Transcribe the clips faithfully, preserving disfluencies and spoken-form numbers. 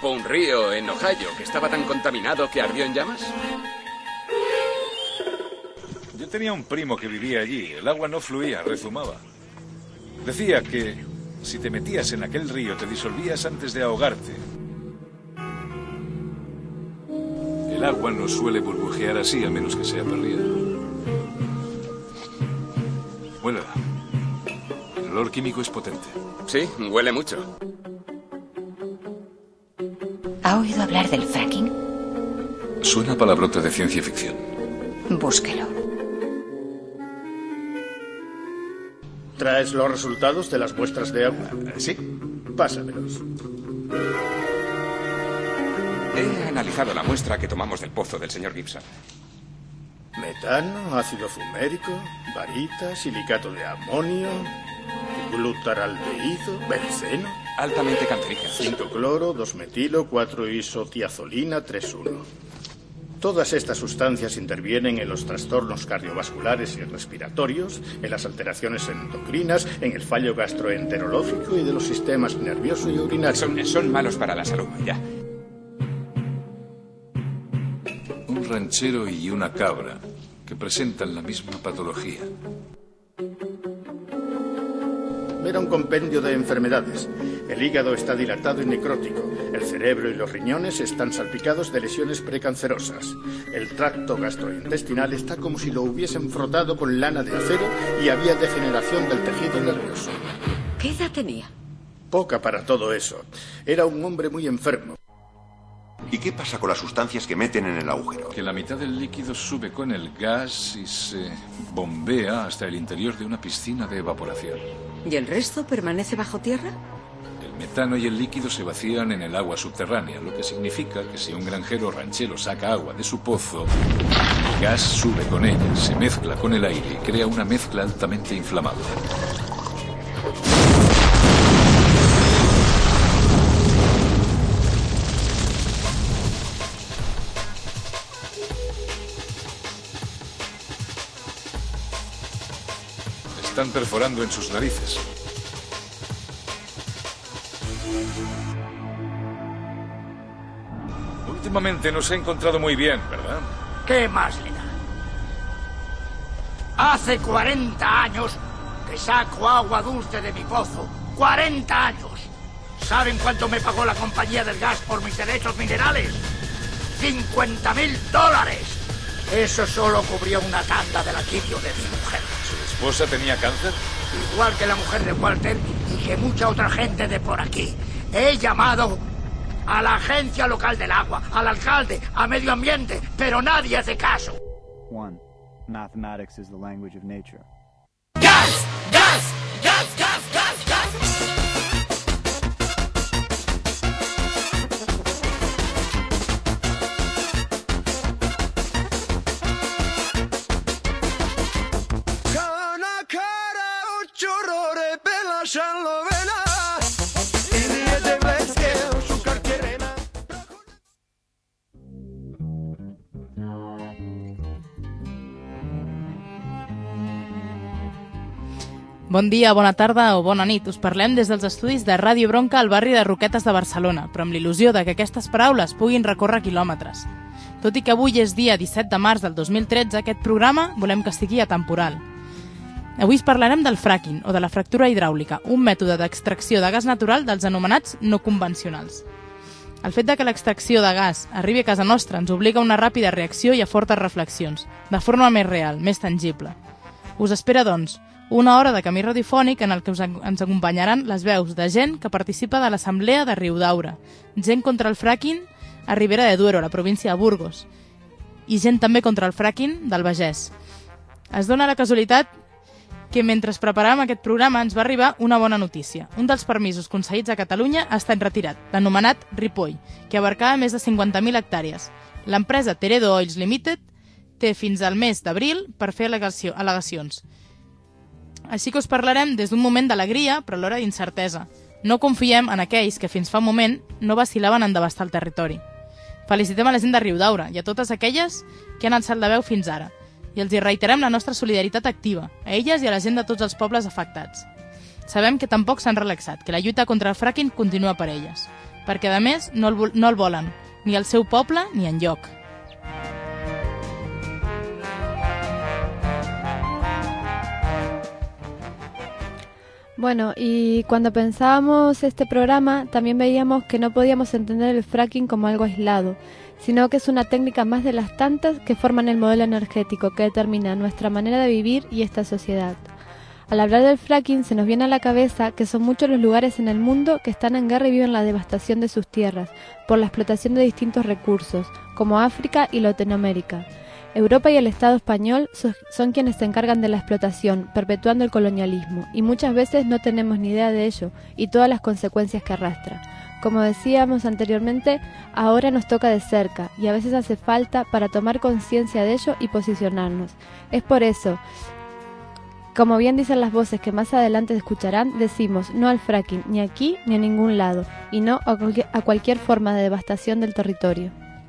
¿O un río en Ohio que estaba tan contaminado que ardió en llamas? Yo tenía un primo que vivía allí. El agua no fluía, rezumaba. Decía que si te metías en aquel río te disolvías antes de ahogarte. El agua no suele burbujear así, a menos que sea perdida. Huélala. El olor químico es potente. Sí, huele mucho. ¿Ha oído hablar del fracking? Suena a palabrote de ciencia ficción. Búsquelo. ¿Traes los resultados de las muestras de agua? Sí. Pásamelos. He analizado la muestra que tomamos del pozo del señor Gibson. Metano, ácido fumérico, barita, silicato de amonio, glutaraldehído, benceno, Altamente cancerígenos. cinco cloro, dos metilo, cuatro isotiazolina, tres uno. Todas estas sustancias intervienen en los trastornos cardiovasculares y respiratorios, en las alteraciones endocrinas, en el fallo gastroenterológico y de los sistemas nervioso y urinario. Son, son malos para la salud, ya. Un ranchero y una cabra que presentan la misma patología. Era un compendio de enfermedades. El hígado está dilatado y necrótico. El cerebro y los riñones están salpicados de lesiones precancerosas. El tracto gastrointestinal está como si lo hubiesen frotado con lana de acero y había degeneración del tejido nervioso. ¿Qué edad tenía? Poca para todo eso. Era un hombre muy enfermo. ¿Y qué pasa con las sustancias que meten en el agujero? Que la mitad del líquido sube con el gas y se bombea hasta el interior de una piscina de evaporación. ¿Y el resto permanece bajo tierra? El metano y el líquido se vacían en el agua subterránea, lo que significa que si un granjero ranchero saca agua de su pozo, el gas sube con ella, se mezcla con el aire y crea una mezcla altamente inflamable. Están perforando en sus narices. Últimamente nos he encontrado muy bien, ¿verdad? ¿Qué más le da? Hace cuarenta años que saco agua dulce de mi pozo. ¡cuarenta años! ¿Saben cuánto me pagó la compañía del gas por mis derechos minerales? ¡cincuenta mil dólares! Eso solo cubrió una tanda del alquilio de mi mujer. ¿Su esposa tenía cáncer? Igual que la mujer de Walter y que mucha otra gente de por aquí. He llamado a la agencia local del agua, al alcalde, a medio ambiente, pero nadie hace caso. One, mathematics is the language of nature. ¡Gas! ¡Gas! ¡Gas! ¡Gas! ¡Gas! ¡Gas! Bon dia, bona tarda o bona nit. Us parlem des dels estudis de Ràdio Bronca al barri de Roquetes de Barcelona, però amb l'il·lusió de que aquestes paraules puguin recórrer quilòmetres. Tot i que avui és dia disset de març del dos mil tretze, aquest programa volem que sigui atemporal. Avui us parlarem del fracking, o de la fractura hidràulica, un mètode d'extracció de gas natural dels anomenats no convencionals. El fet de que l'extracció de gas arribi a casa nostra ens obliga a una ràpida reacció i a fortes reflexions, de forma més real, més tangible. Us espera, doncs, una hora de camí radiofònic en el que us ens acompanyaran les veus de gent que participa de l'Assemblea de Riudaura, gent contra el fracking a Ribera de Duero, a la província de Burgos, i gent també contra el fracking del Vallès. Es dona la casualitat que mentre preparàvem aquest programa ens va arribar una bona notícia. Un dels permisos concedits a Catalunya ha estat retirat, l'anomenat Ripoll, que abarcava més de cinquanta mil hectàrees. L'empresa Teredo Oils Limited té fins al mes d'abril per fer al·legacions. Així que us parlarem des d'un moment d'alegria, però alhora d'incertesa. No confiem en aquells que fins fa un moment no vacilaven en devastar el territori. Felicitem a la gent de Riudaura i a totes aquelles que han alçat la veu fins ara. I els hi reiterem la nostra solidaritat activa, a elles i a la gent de tots els pobles afectats. Sabem que tampoc s'han relaxat, que la lluita contra el fracking continua per elles. perquè a més no el, no el volen, ni al seu poble ni enlloc. Bueno, y cuando pensábamos este programa, también veíamos que no podíamos entender el fracking como algo aislado, sino que es una técnica más de las tantas que forman el modelo energético que determina nuestra manera de vivir y esta sociedad. Al hablar del fracking se nos viene a la cabeza que son muchos los lugares en el mundo que están en guerra y viven la devastación de sus tierras por la explotación de distintos recursos, como África y Latinoamérica. Europa y el Estado español son quienes se encargan de la explotación, perpetuando el colonialismo, y muchas veces no tenemos ni idea de ello y todas las consecuencias que arrastra. Como decíamos anteriormente, ahora nos toca de cerca, y a veces hace falta para tomar conciencia de ello y posicionarnos. Es por eso, como bien dicen las voces que más adelante escucharán, decimos no al fracking, ni aquí ni a ningún lado, y no a cualquier, a cualquier forma de devastación del territorio.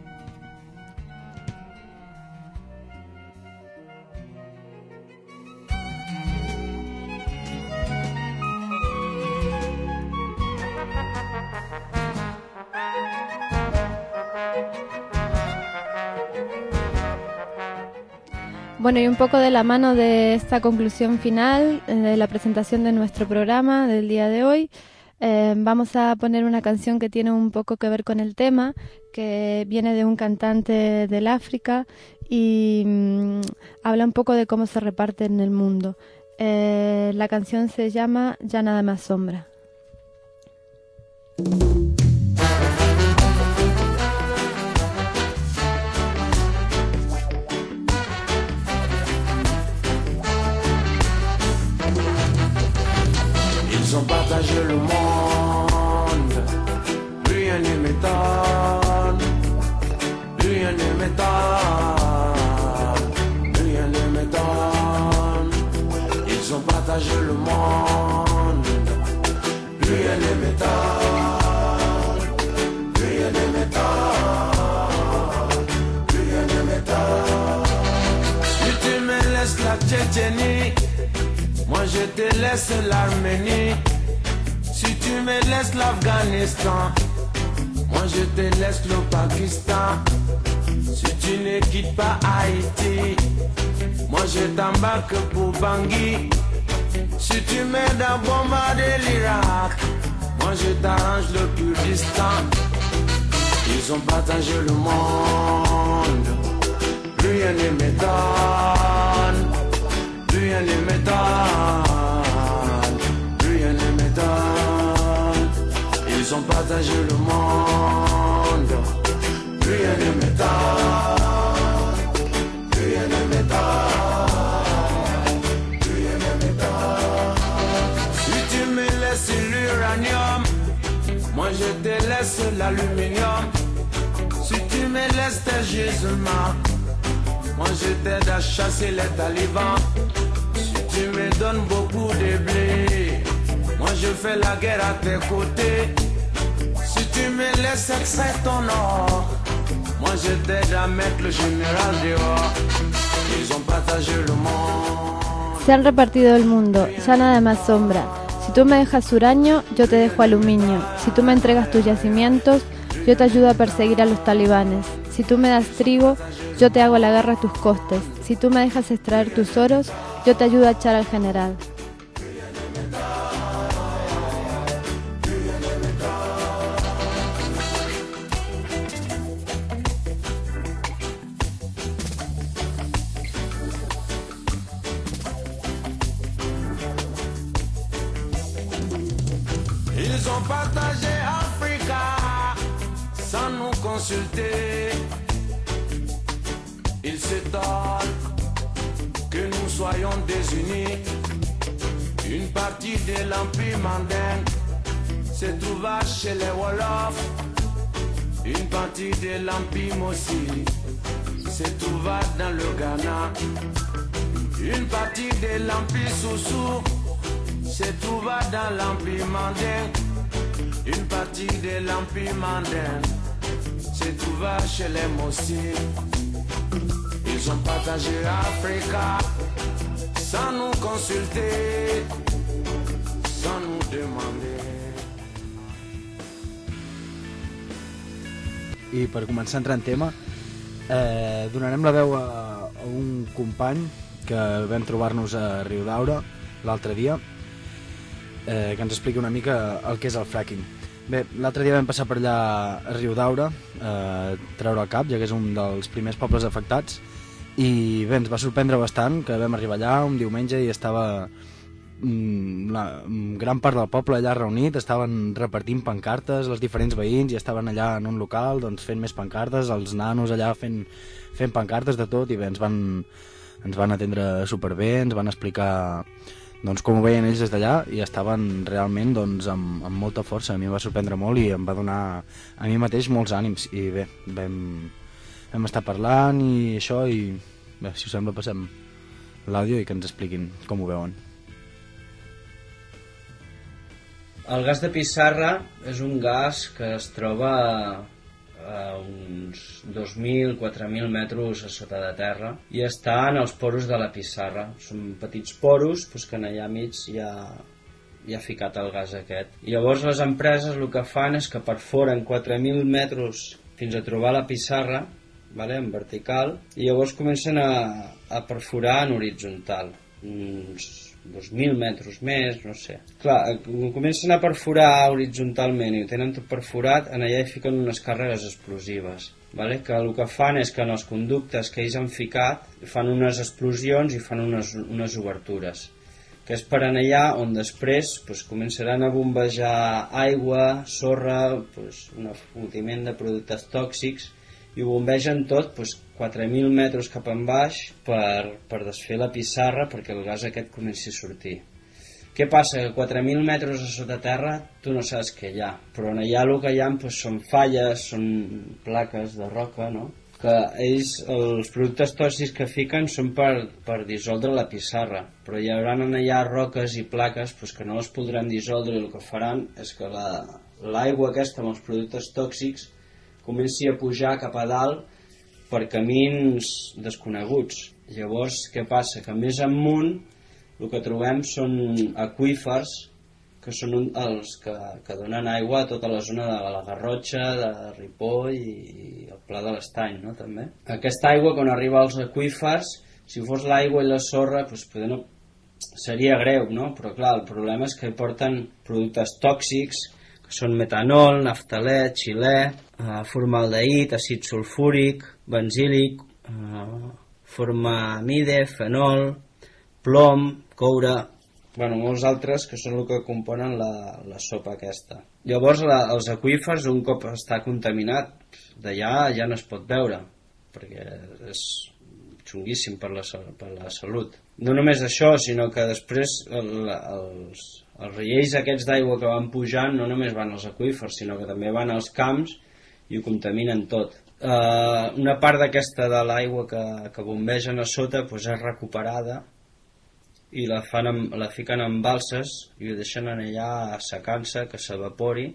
Bueno, y un poco de la mano de esta conclusión final, eh, de la presentación de nuestro programa del día de hoy, eh, vamos a poner una canción que tiene un poco que ver con el tema, que viene de un cantante del África y mmm, habla un poco de cómo se reparte en el mundo. Eh, la canción se llama Ya nada me asombra. Ils ont partagé le monde, rien ne m'étonne, rien ne m'étonne, rien ne m'étonne. Ils ont partagé le monde, rien ne m'étonne, rien ne m'étonne, rien ne m'étonne. Si tu me laisses la Tchétchénie, moi je te laisse l'Arménie. Si tu me laisses l'Afghanistan, moi je te laisse le Pakistan. Si tu ne quittes pas Haïti, moi je t'embarque pour Bangui. Si tu m'aides à bombarder l'Irak, moi je t'arrange le Kurdistan. Ils ont partagé le monde, rien ne m'étonne. Rien ne m'étonne, rien ne m'étonne. Ils ont partagé le monde. Rien ne m'étonne, rien ne m'étonne, rien ne m'étonne. Si tu me laisses l'uranium, moi je te laisse l'aluminium. Si tu me laisses tes gisements, moi je t'aide à chasser les talibans. Tu me donnes beaucoup de blé, moi je fais la guerre à tes côtés. Si tu me laisses extraire ton or, moi je t'aide à mettre le général dehors. Ils ont partagé le monde. Se han repartido el mundo, ya nada me asombra. Si tú me dejas uranio, yo te dejo aluminio. Si tú me entregas tus yacimientos, yo te ayudo a perseguir a los talibanes. Si tú me das trigo, yo te hago la guerra a tus costes. Si tú me dejas extraer tus oros, yo te ayudo a echar al general. Ils ont partagé Africa sans nous consulter. Ils s'étonnent que nous soyons désunis. Une partie de l'Empire mandingue se trouva chez les Wolofs. Une partie de l'Empire Mossi se trouva dans le Ghana. Une partie de l'Empire Soussou se trouva dans l'Empire mandingue. Une partie de l'Empire mandingue se trouva chez les Mossi. Ils ont partagé Africa sans nous consulter, sans nous demander. i per començar a entrar en tema, eh, donarem la veu a, a un company que vam trobar-nos a Riudaura l'altre dia, eh, que ens expliqui una mica el que és el fracking. Bé, l'altre dia vam passar per allà a Riudaura, eh, treure el cap, ja que és un dels primers pobles afectats, i bé, ens va sorprendre bastant que vam arribar allà un diumenge i estava mm, la gran part del poble allà reunit, estaven repartint pancartes els diferents veïns i estaven allà en un local doncs, fent més pancartes, els nanos allà fent, fent pancartes de tot, i bé, ens van, ens van atendre superbé, ens van explicar doncs, com ho veien ells des d'allà, i estaven realment doncs, amb, amb molta força. A mi em va sorprendre molt i em va donar a mi mateix molts ànims, i bé, vam, vam estar parlant i això, i bé, si us sembla passem l'àudio i que ens expliquin com ho veuen. El gas de pissarra és un gas que es troba a uns dos mil a quatre mil metres a sota de terra i està en els poros de la pissarra. Són petits poros doncs, que allà mig hi ha, hi ha ficat el gas aquest. I llavors les empreses el que fan és que perforen quatre mil metres fins a trobar la pissarra, vale, en vertical, i llavors comencen a, a perforar en horitzontal, uns dos mil metres més, no sé. Clar, comencen a perforar horitzontalment i ho tenen tot perforat, en allà hi fiquen unes càrregues explosives, vale? Que el que fan és que en els conductes que ells han ficat fan unes explosions i fan unes, unes obertures, que és per allà on després pues, començaran a bombejar aigua, sorra, pues, un afotiment de productes tòxics, i ho bombegen tot doncs, quatre mil metres cap en baix per, per desfer la pissarra perquè el gas aquest comenci a sortir. Què passa? Que quatre mil metres a sota terra tu no saps què hi ha, però en allà el que hi ha doncs, són falles, són plaques de roca, no? Que ells, els productes tòxics que fiquen són per, per dissoldre la pissarra, però hi haurà allà roques i plaques doncs, que no les podran dissoldre, i el que faran és que la, l'aigua aquesta amb els productes tòxics comenci a pujar cap a dalt per camins desconeguts. Llavors, què passa? Que més amunt el que trobem són aqüífers, que són un, els que, que donen aigua a tota la zona de la Garrotxa, de Ripoll i el Pla de l'Estany, no? També. Aquesta aigua, quan arriba als aqüífers, si fos l'aigua i la sorra, doncs poder no, seria greu, no? Però clar, el problema és que hi porten productes tòxics, que són metanol, naftalè, xilè, eh, formaldehid, àcid sulfúric, benzílic, eh, formamide, fenol, plom, coure, bueno, molts altres que són el que componen la, la sopa aquesta. Llavors la, els aqüífers, un cop està contaminat, d'allà ja no es pot veure, perquè és xunguíssim per la, per la salut. No només això, sinó que després el, els els riells aquests d'aigua que van pujant no només van als aqüífers, sinó que també van als camps i ho contaminen tot. Uh, una part d'aquesta de l'aigua que, que bombegen a sota pues, és recuperada i la, fan amb, la fiquen en balses i ho deixen allà assecant-se, que s'evapori.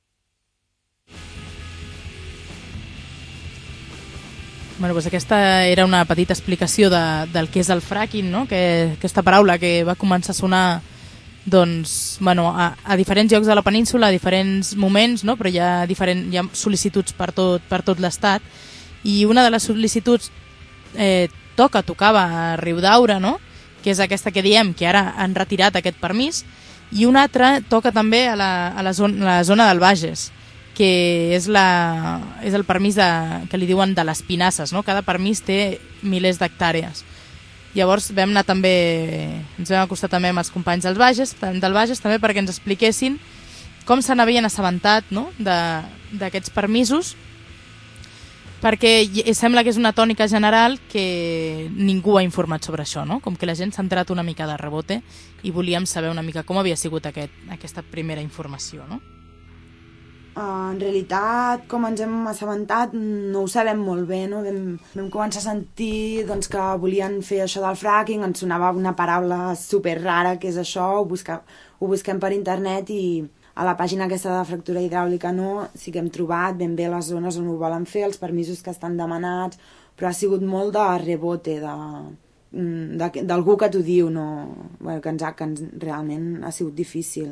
Bueno, doncs aquesta era una petita explicació de, del que és el fracking, no? Que, aquesta paraula que va començar a sonar doncs, bueno, a, a diferents llocs de la península, a diferents moments, no? Però hi ha, diferent, hi ha sol·licituds per tot, per tot l'estat, i una de les sol·licituds eh, toca, tocava a Riudaura, no? Que és aquesta que diem que ara han retirat aquest permís, i una altra toca també a la, a la, zona, la zona del Bages, que és, la, és el permís de, que li diuen de les pinasses, no? Cada permís té milers d'hectàrees. Llavors vam anar també, ens vam acostar també amb els companys del Bages, del Bages també perquè ens expliquessin com se n'havien assabentat, no? d'aquests permisos, perquè sembla que és una tònica general que ningú ha informat sobre això, no? Com que la gent s'ha entrat una mica de rebote i volíem saber una mica com havia sigut aquest, aquesta primera informació, no? Uh, en realitat, com ens hem assabentat, no ho sabem molt bé, no? Vam, vam començar a sentir doncs, que volien fer això del fracking, ens sonava una paraula super rara, que és això, ho, busca, ho busquem per internet i a la pàgina aquesta de fractura hidràulica no, sí que hem trobat ben bé les zones on ho volen fer, els permisos que estan demanats, però ha sigut molt de rebote, d'algú que t'ho diu, no? Bueno, que, ens ha, que ens, realment ha sigut difícil.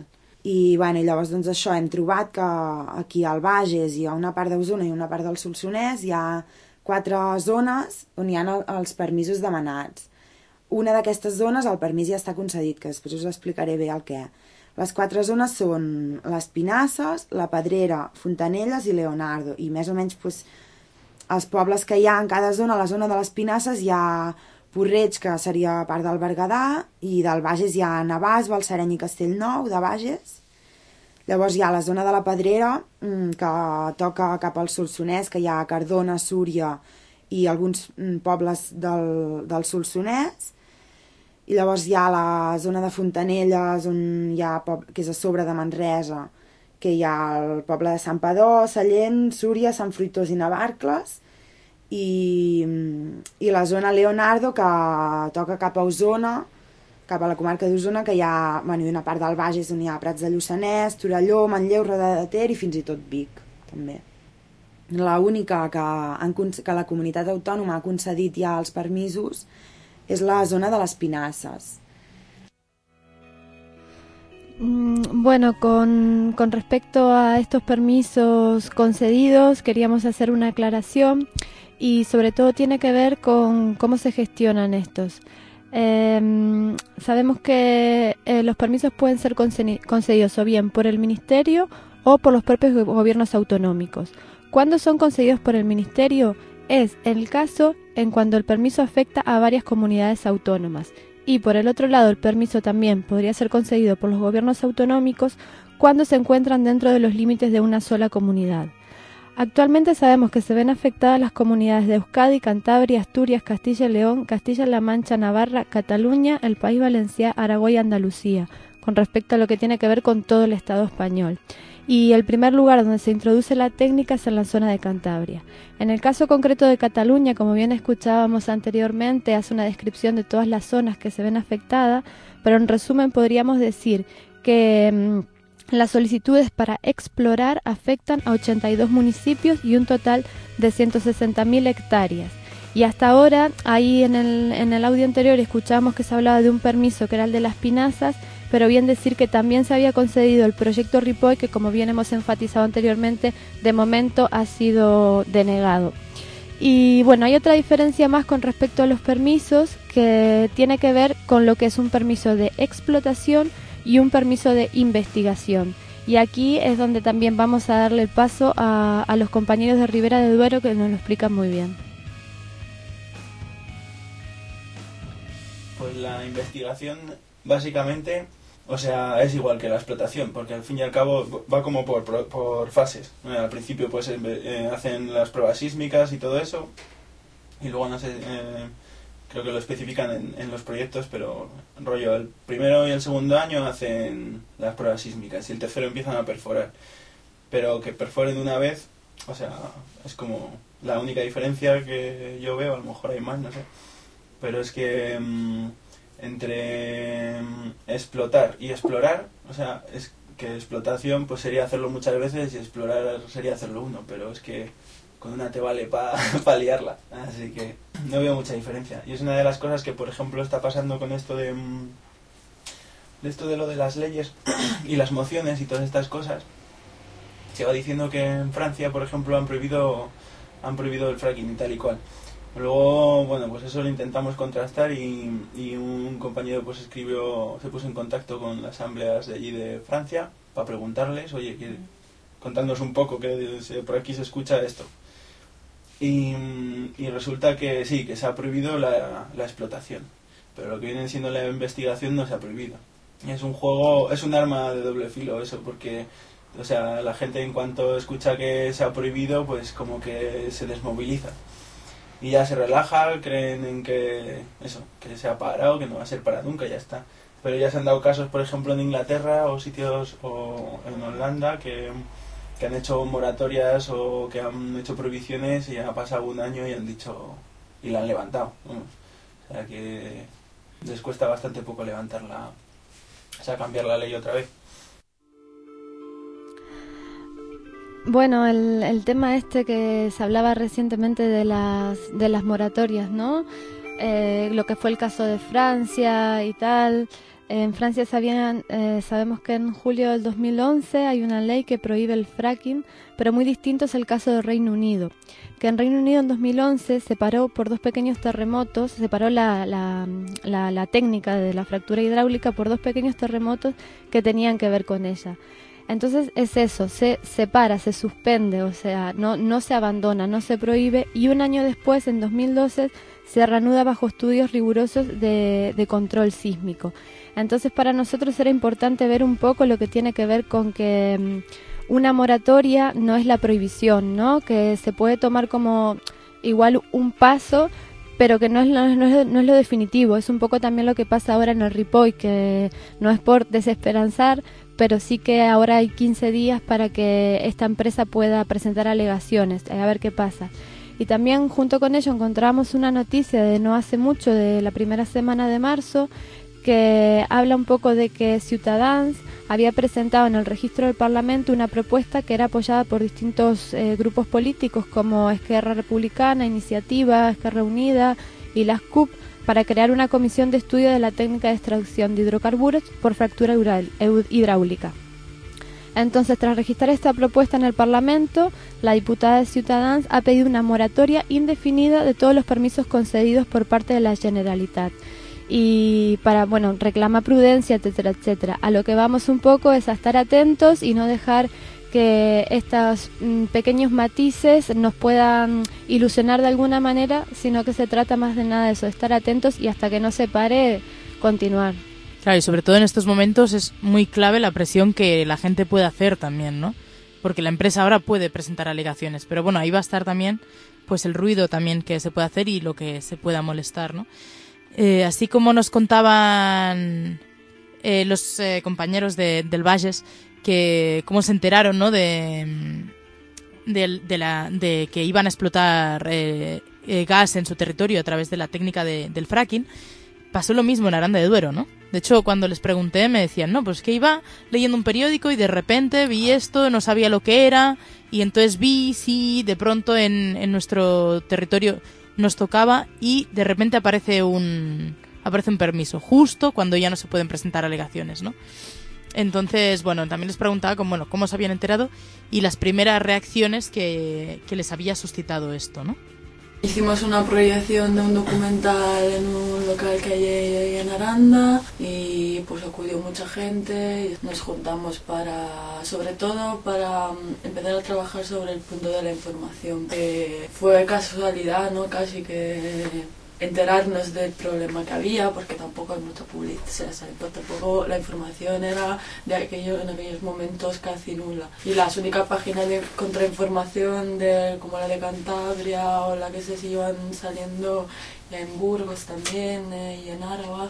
I, bueno, i llavors doncs això, hem trobat que aquí al Bages i a una part d'Osona i una part del Solsonès hi ha quatre zones on hi ha els permisos demanats. Una d'aquestes zones el permís ja està concedit, que després us explicaré bé el què. Les quatre zones són les Pinasses, la Pedrera, Fontanelles i Leonardo, i més o menys doncs, els pobles que hi ha en cada zona. A la zona de les Pinasses hi ha Porreig, que seria part del Berguedà, i del Bages hi ha Navàs, Balsareny i Castellnou, de Bages. Llavors hi ha la zona de la Pedrera, que toca cap al Solsonès, que hi ha Cardona, Súria i alguns pobles del, del Solsonès. I llavors hi ha la zona de Fontanelles, on hi ha, que és a sobre de Manresa, que hi ha el poble de Sant Padó, Sallent, Súria, Sant Fruitós i Navarcles, i, i la zona Leonardo, que toca cap a Osona, cap a la comarca d'Osona, que hi ha, bueno, una part del Bages on hi ha Prats de Lluçanès, Torelló, Manlleu, Roda de Ter i fins i tot Vic, també. L'única que, que la comunitat autònoma ha concedit ja els permisos és la zona de les Pinasses. Bueno, con, con respecto a estos permisos concedidos, queríamos hacer una aclaración y sobre todo tiene que ver con cómo se gestionan estos. Eh, sabemos que eh, los permisos pueden ser concedidos o bien por el Ministerio o por los propios gobiernos autonómicos. ¿Cuándo son concedidos por el Ministerio? Es el caso en cuando el permiso afecta a varias comunidades autónomas. Y por el otro lado, el permiso también podría ser concedido por los gobiernos autonómicos cuando se encuentran dentro de los límites de una sola comunidad. Actualmente sabemos que se ven afectadas las comunidades de Euskadi, Cantabria, Asturias, Castilla y León, Castilla-La Mancha, Navarra, Cataluña, el País Valencià, Aragón y Andalucía, con respecto a lo que tiene que ver con todo el Estado español. Y el primer lugar donde se introduce la técnica es en la zona de Cantabria. En el caso concreto de Cataluña, como bien escuchábamos anteriormente, hace una descripción de todas las zonas que se ven afectadas, pero en resumen podríamos decir que mmm, las solicitudes para explorar afectan a ochenta y dos municipios y un total de ciento sesenta mil hectáreas. Y hasta ahora, ahí en el, en el audio anterior escuchábamos que se hablaba de un permiso que era el de las Pinasas, pero bien decir que también se había concedido el proyecto Ripoll, que como bien hemos enfatizado anteriormente, de momento ha sido denegado. Y bueno, hay otra diferencia más con respecto a los permisos, que tiene que ver con lo que es un permiso de explotación y un permiso de investigación. Y aquí es donde también vamos a darle el paso a, a los compañeros de Ribera de Duero, que nos lo explican muy bien. Pues la investigación básicamente, o sea, es igual que la explotación, porque al fin y al cabo va como por, por, por fases. Al principio pues eh, hacen las pruebas sísmicas y todo eso, y luego no sé, eh, creo que lo especifican en, en los proyectos, pero rollo, el primero y el segundo año hacen las pruebas sísmicas y el tercero empiezan a perforar. Pero que perforen de una vez, o sea, es como la única diferencia que yo veo, a lo mejor hay más, no sé. Pero es que mmm, entre mmm, explotar y explorar, o sea, es que explotación pues sería hacerlo muchas veces y explorar sería hacerlo uno, pero es que con una te vale para pa liarla, así que no veo mucha diferencia. Y es una de las cosas que, por ejemplo, está pasando con esto de, de esto de lo de las leyes y las mociones y todas estas cosas. Se va diciendo que en Francia, por ejemplo, han prohibido han prohibido el fracking y tal y cual. Luego, bueno, pues eso lo intentamos contrastar y, y un compañero pues escribió, se puso en contacto con las asambleas de allí de Francia para preguntarles, oye, contándonos un poco que por aquí se escucha esto. Y, y resulta que sí, que se ha prohibido la, la explotación, pero lo que viene siendo la investigación no se ha prohibido. Y es un juego, es un arma de doble filo eso, porque, o sea, la gente en cuanto escucha que se ha prohibido, pues como que se desmoviliza. Y ya se relaja, creen en que eso, que se ha parado, que no va a ser para nunca, ya está. Pero ya se han dado casos, por ejemplo, en Inglaterra o sitios o en Holanda que, que han hecho moratorias o que han hecho prohibiciones y ha pasado un año y han dicho y la han levantado. Vamos. O sea que les cuesta bastante poco levantarla, o sea, cambiar la ley otra vez. Bueno, el, el tema este que se hablaba recientemente de las de las moratorias, ¿no? Eh, lo que fue el caso de Francia y tal, En Francia sabían, eh, sabemos que en julio del dos mil once hay una ley que prohíbe el fracking, pero muy distinto es el caso de Reino Unido, que en Reino Unido en dos mil once se paró por dos pequeños terremotos, se paró la, la, la, la técnica de la fractura hidráulica por dos pequeños terremotos que tenían que ver con ella. Entonces es eso, se separa, se suspende, o sea, no, no se abandona, no se prohíbe, y un año después, en dos mil doce, se reanuda bajo estudios rigurosos de, de control sísmico. Entonces para nosotros era importante ver un poco lo que tiene que ver con que um, una moratoria no es la prohibición, ¿no? Que se puede tomar como igual un paso, pero que no es, lo, no, es, no es lo definitivo. Es un poco también lo que pasa ahora en el Ripoll, que no es por desesperanzar, pero sí que ahora hay quince días para que esta empresa pueda presentar alegaciones, a ver qué pasa. Y también junto con ello encontramos una noticia de no hace mucho, de la primera semana de marzo, que habla un poco de que Ciutadans había presentado en el registro del Parlamento una propuesta que era apoyada por distintos eh, grupos políticos como Esquerra Republicana, Iniciativa, Esquerra Unida y las C U P, para crear una comisión de estudio de la técnica de extracción de hidrocarburos por fractura hidráulica. Entonces, tras registrar esta propuesta en el Parlamento, la diputada de Ciutadans ha pedido una moratoria indefinida de todos los permisos concedidos por parte de la Generalitat. Y para, bueno, reclama prudencia, etcétera, etcétera. A lo que vamos un poco es a estar atentos y no dejar que estos mm, pequeños matices nos puedan ilusionar de alguna manera, sino que se trata más de nada de eso, de estar atentos y hasta que no se pare, continuar. Claro, y sobre todo en estos momentos es muy clave la presión que la gente puede hacer también, ¿no? Porque la empresa ahora puede presentar alegaciones, pero bueno, ahí va a estar también pues el ruido también que se puede hacer y lo que se pueda molestar, ¿no? Eh, así como nos contaban eh, los eh, compañeros de, del Valles, que cómo se enteraron, ¿no? de, de, de, la, de que iban a explotar eh, eh, gas en su territorio a través de la técnica de, del fracking, pasó lo mismo en Aranda de Duero, ¿no? De hecho, cuando les pregunté me decían, no, pues que iba leyendo un periódico y de repente vi esto, no sabía lo que era, y entonces vi, sí, de pronto en, en nuestro territorio nos tocaba y de repente aparece un aparece un permiso, justo cuando ya no se pueden presentar alegaciones, ¿no? Entonces, bueno, también les preguntaba cómo, bueno, cómo se habían enterado y las primeras reacciones que, que les había suscitado esto, ¿no? Hicimos una proyección de un documental en un local que hay ahí en Aranda y pues acudió mucha gente y nos juntamos para, sobre todo para empezar a trabajar sobre el punto de la información. Eh, fue casualidad, ¿no? Casi que enterarnos del problema que había, porque tampoco hay mucha publicidad, tampoco la información era de aquello, en aquellos momentos casi nula. Y las únicas páginas de contrainformación, de, como la de Cantabria o la que se iban saliendo en Burgos también eh, y en Áraba,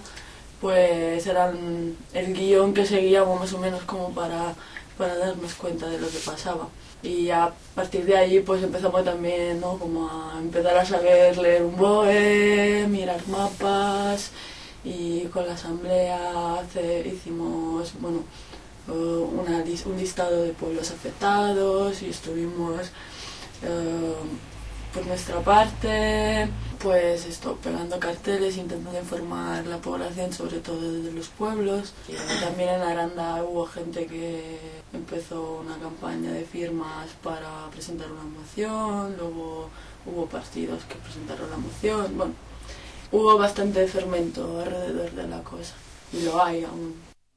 pues eran el guión que seguíamos más o menos como para, para darnos cuenta de lo que pasaba. Y a partir de ahí pues empezamos también, ¿no? Como a empezar a saber leer un B O E, mirar mapas, y con la asamblea hace, hicimos bueno una, un listado de pueblos afectados y estuvimos uh, por nuestra parte pues esto, pegando carteles, intentando informar a la población, sobre todo desde los pueblos. Y también en Aranda hubo gente que empezó una campaña de firmas para presentar una moción, luego hubo partidos que presentaron la moción, bueno, hubo bastante fermento alrededor de la cosa, y lo hay aún.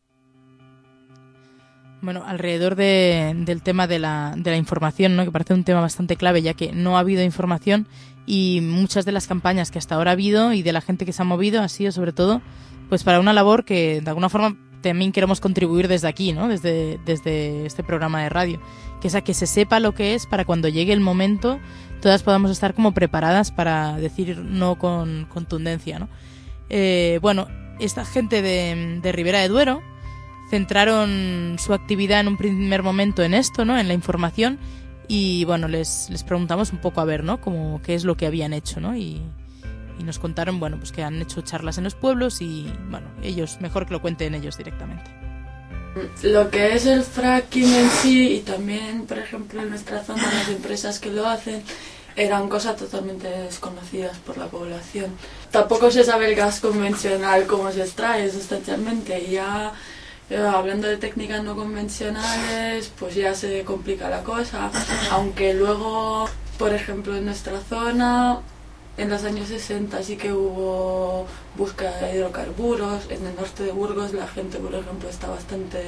Bueno, alrededor de, del tema de la, de la información, ¿no? Que parece un tema bastante clave, ya que no ha habido información y muchas de las campañas que hasta ahora ha habido y de la gente que se ha movido ha sido sobre todo pues para una labor que de alguna forma también queremos contribuir desde aquí, ¿no? Desde, desde este programa de radio, que es a que se sepa lo que es para cuando llegue el momento todas podamos estar como preparadas para decir no con contundencia, ¿no? Eh, bueno, esta gente de, de Ribera de Duero centraron su actividad en un primer momento en esto, ¿no? En la información, y bueno, les, les preguntamos un poco a ver, ¿no? Como qué es lo que habían hecho, ¿no? Y, y nos contaron, bueno, pues que han hecho charlas en los pueblos y, bueno, ellos, mejor que lo cuenten ellos directamente. Lo que es el fracking en sí, y también, por ejemplo, en nuestra zona, las empresas que lo hacen, eran cosas totalmente desconocidas por la población. Tampoco se sabe el gas convencional cómo se extrae sustancialmente, y ya eh, hablando de técnicas no convencionales, pues ya se complica la cosa, aunque luego, por ejemplo, en nuestra zona, en los años sesenta sí que hubo búsqueda de hidrocarburos. En el norte de Burgos la gente, por ejemplo, está bastante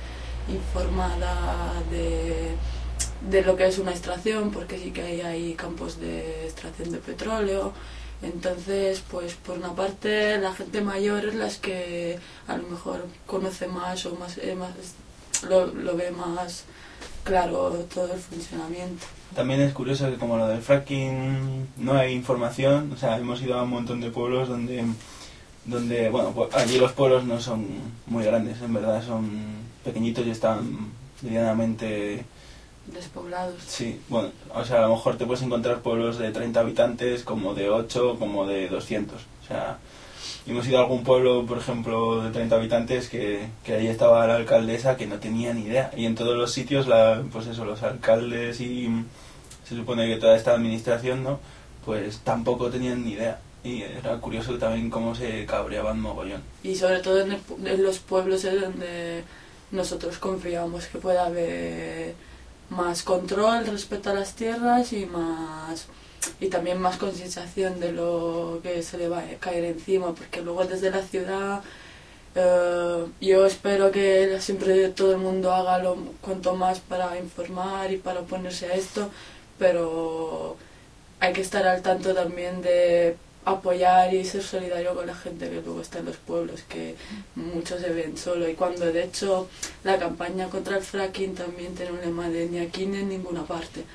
informada de, de lo que es una extracción, porque sí que hay, hay campos de extracción de petróleo. Entonces, pues por una parte la gente mayor es la que a lo mejor conoce más o más, eh, más lo, lo ve más claro todo el funcionamiento. También es curioso que como lo del fracking no hay información, o sea, hemos ido a un montón de pueblos donde, donde bueno, pues allí los pueblos no son muy grandes, en verdad son pequeñitos y están medianamente despoblados. Sí, bueno, o sea, a lo mejor te puedes encontrar pueblos de treinta habitantes, como de ocho, como de doscientos, o sea, hemos ido a algún pueblo, por ejemplo, de treinta habitantes que, que ahí estaba la alcaldesa que no tenía ni idea, y en todos los sitios, la, pues eso, los alcaldes y se supone que toda esta administración, ¿no?, pues tampoco tenían ni idea, y era curioso también cómo se cabreaban mogollón. Y sobre todo en, el, en los pueblos es donde nosotros confiamos que pueda haber más control respecto a las tierras y más y también más concienciación de lo que se le va a caer encima, porque luego desde la ciudad eh, yo espero que siempre todo el mundo haga lo cuanto más para informar y para oponerse a esto, pero hay que estar al tanto también de apoyar y ser solidario con la gente que luego está en los pueblos, que muchos se ven solo. Y cuando de hecho la campaña contra el fracking también tiene un lema de ni aquí ni en ninguna parte,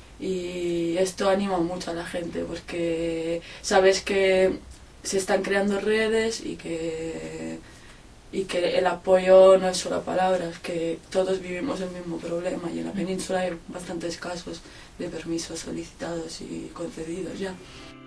y esto anima mucho a la gente porque sabes que se están creando redes y que y que el apoyo no es solo palabras, que todos vivimos el mismo problema, y en la península hay bastantes casos de permisos solicitados y concedidos ya.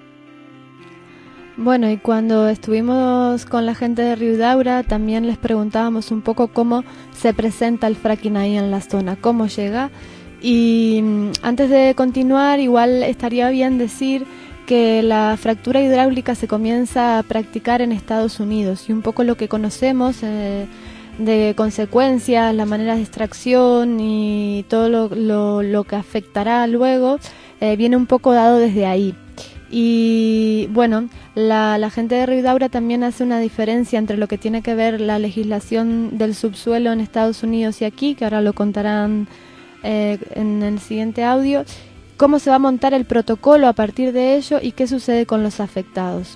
Bueno, y cuando estuvimos con la gente de Riudaura también les preguntábamos un poco cómo se presenta el fracking ahí en la zona, cómo llega. Y antes de continuar, igual estaría bien decir que la fractura hidráulica se comienza a practicar en Estados Unidos, y un poco lo que conocemos eh, de consecuencias, las maneras de extracción y todo lo, lo, lo que afectará luego eh, viene un poco dado desde ahí. Y bueno, la, la gente de Riudaura también hace una diferencia entre lo que tiene que ver la legislación del subsuelo en Estados Unidos y aquí, que ahora lo contarán eh, en el siguiente audio, cómo se va a montar el protocolo a partir de ello y qué sucede con los afectados.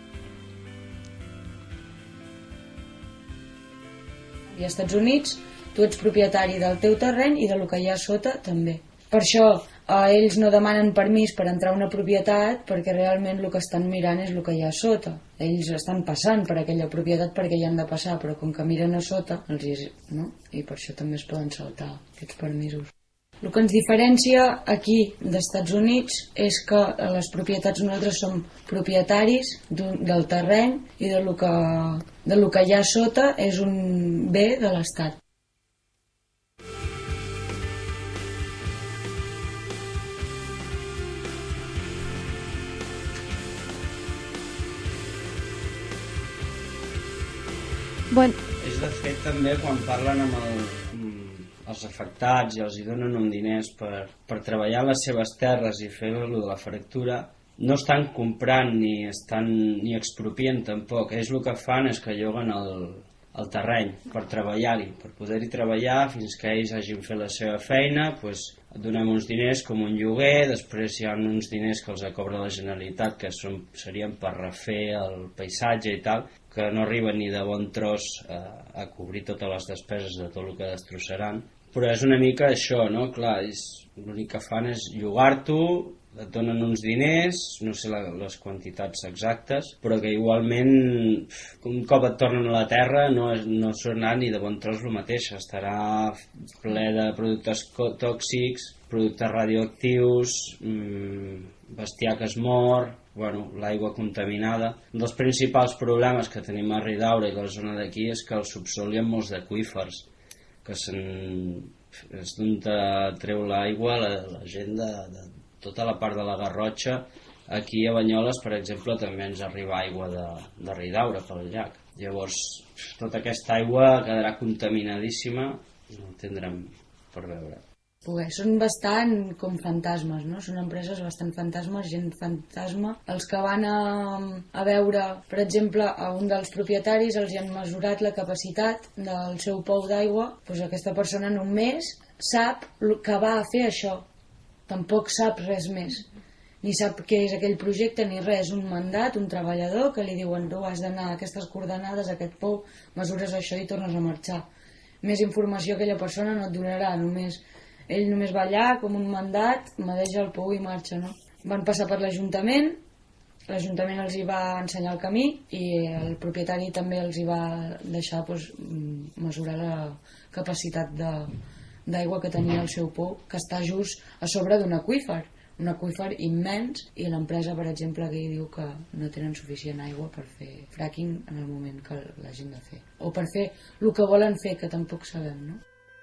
I als Estats Units tu ets propietari del teu terreny i de lo que hi ha sota també. Per això eh, ells no demanen permís per entrar a una propietat, perquè realment el que estan mirant és el que hi ha a sota. Ells estan passant per aquella propietat perquè hi han de passar, però com que miren a sota, els hi, no? I per això també es poden saltar aquests permisos. El que ens diferencia aquí dels Estats Units és que a les propietats nosaltres som propietaris del terreny i de lo que, de lo que hi ha a sota és un bé de l'Estat. Bueno. És de fet també quan parlen amb, el, amb els afectats i els hi donen un diners per, per treballar en les seves terres i fer lo de la fractura, no estan comprant ni estan ni expropien tampoc. Ells el que fan és que lloguen el, el terreny per treballar-hi, per poder-hi treballar fins que ells hagin fet la seva feina, doncs et donem uns diners com un lloguer, després hi ha uns diners que els cobra la Generalitat que són, serien per refer el paisatge i tal, que no arriben ni de bon tros a, a cobrir totes les despeses de tot el que destrossaran, però és una mica això, no? Clar, l'únic que fan és llogar-t'ho, et donen uns diners, no sé la, les quantitats exactes, però que igualment un cop et tornen a la terra no, no serà ni de bon tros el mateix, estarà ple de productes tòxics, productes radioactius, mmm, bestiar que es mor, bueno, l'aigua contaminada. Un dels principals problemes que tenim a Riudaura i la zona d'aquí és que al subsol hi ha molts aqüífers, que és d'on treu l'aigua la, la gent de, de, tota la part de la Garrotxa. Aquí a Banyoles, per exemple, també ens arriba aigua de, de Ridaura pel llac. Llavors, tota aquesta aigua quedarà contaminadíssima, no ho tindrem per veure. Pues són bastant com fantasmes, no? Són empreses bastant fantasmes, gent fantasma. Els que van a, a veure, per exemple, a un dels propietaris els hi han mesurat la capacitat del seu pou d'aigua, doncs aquesta persona només sap que va a fer això. Tampoc sap res més. Ni sap què és aquell projecte ni res, un mandat, un treballador que li diuen tu has d'anar a aquestes coordenades, a aquest pou, mesures això i tornes a marxar. Més informació aquella persona no et donarà, només ell només va allà com un mandat, madeja el pou i marxa, no? Van passar per l'Ajuntament, l'Ajuntament els hi va ensenyar el camí i el propietari també els hi va deixar doncs, mesurar la capacitat d'aigua que tenia el seu pou, que està just a sobre d'un aqüífer. Un aqüífer immens i l'empresa, per exemple, que diu que no tenen suficient aigua per fer fracking en el moment que l'hagin de fer. O per fer el que volen fer, que tampoc sabem, ¿no?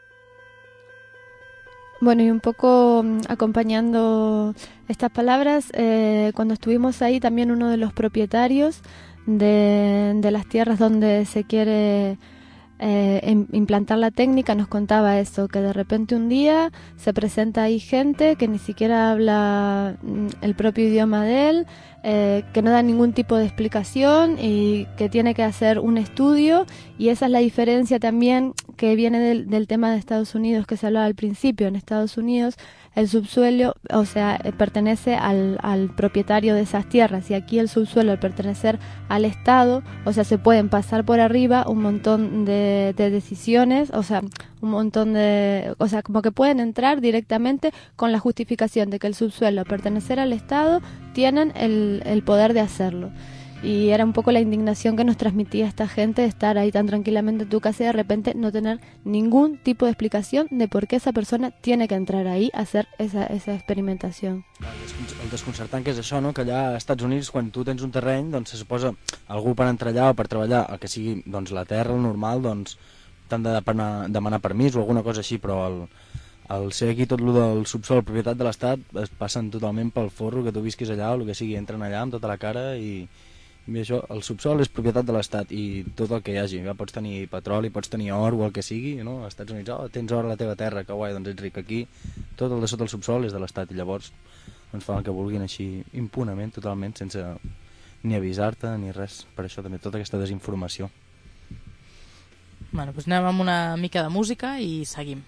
Bueno, y un poco acompañando estas palabras, eh, cuando estuvimos ahí también uno de los propietarios de, de las tierras donde se quiere Eh, implantar la técnica nos contaba eso, que de repente un día se presenta ahí gente que ni siquiera habla el propio idioma de él, eh, que no da ningún tipo de explicación y que tiene que hacer un estudio, y esa es la diferencia también que viene del, del tema de Estados Unidos que se hablaba al principio. En Estados Unidos el subsuelo, o sea, pertenece al, al propietario de esas tierras, y aquí el subsuelo, al pertenecer al Estado, o sea, se pueden pasar por arriba un montón de, de decisiones, o sea, un montón de, o sea, como que pueden entrar directamente con la justificación de que el subsuelo, al pertenecer al Estado, tienen el, el poder de hacerlo. Y era un poco la indignación que nos transmitía esta gente de estar ahí tan tranquilamente en tu casa y de repente no tener ningún tipo de explicación de por qué esa persona tiene que entrar ahí a hacer esa, esa experimentación. El desconcertant que és això, no? Que allà als Estats Units, quan tu tens un terreny, doncs se suposa algú per entrar allà o per treballar, el que sigui doncs, la terra, el normal, doncs t'han de demanar, demanar permís o alguna cosa així, però el, el ser aquí tot el del subsol, propietat de l'Estat, es passen totalment pel forro, que tu visquis allà o el que sigui, entren allà amb tota la cara i... I això, el subsol és propietat de l'Estat i tot el que hi hagi, ja pots tenir petroli, pots tenir or o el que sigui, no? Als Estats Units, oh, tens or a la teva terra, que guai, doncs ets ric. Aquí tot el de sota el subsol és de l'Estat i llavors doncs fan el que vulguin així impunament, totalment, sense ni avisar-te ni res. Per això també tota aquesta desinformació. Bueno, doncs anem amb una mica de música i seguim.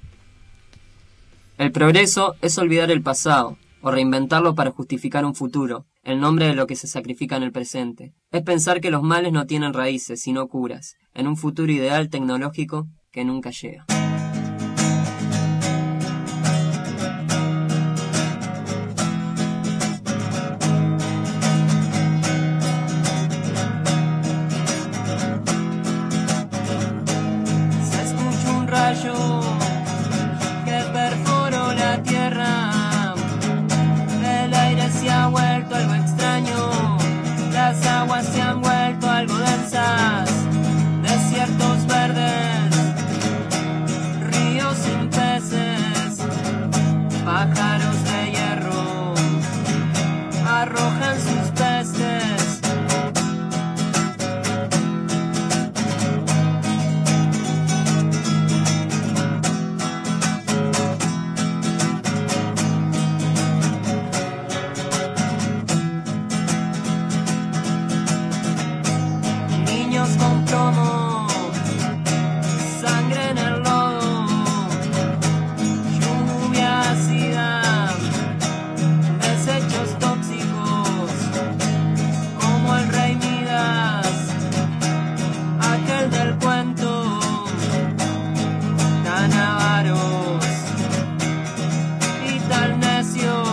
El progreso es olvidar el pasado o reinventarlo para justificar un futuro, el nombre de lo que se sacrifica en el presente. Es pensar que los males no tienen raíces, sino curas, en un futuro ideal tecnológico que nunca llega. Se escucha un rayo que perforó la tierra. El aire se ha vuelto algo extraño, las aguas se han vuelto algo densas, desiertos verdes, ríos sin peces, pájaros de hierro arrojan sus pestes. Con plomo, sangre en el lodo, lluvia ácida, desechos tóxicos, como el rey Midas, aquel del cuento, tan avaros y tan necios.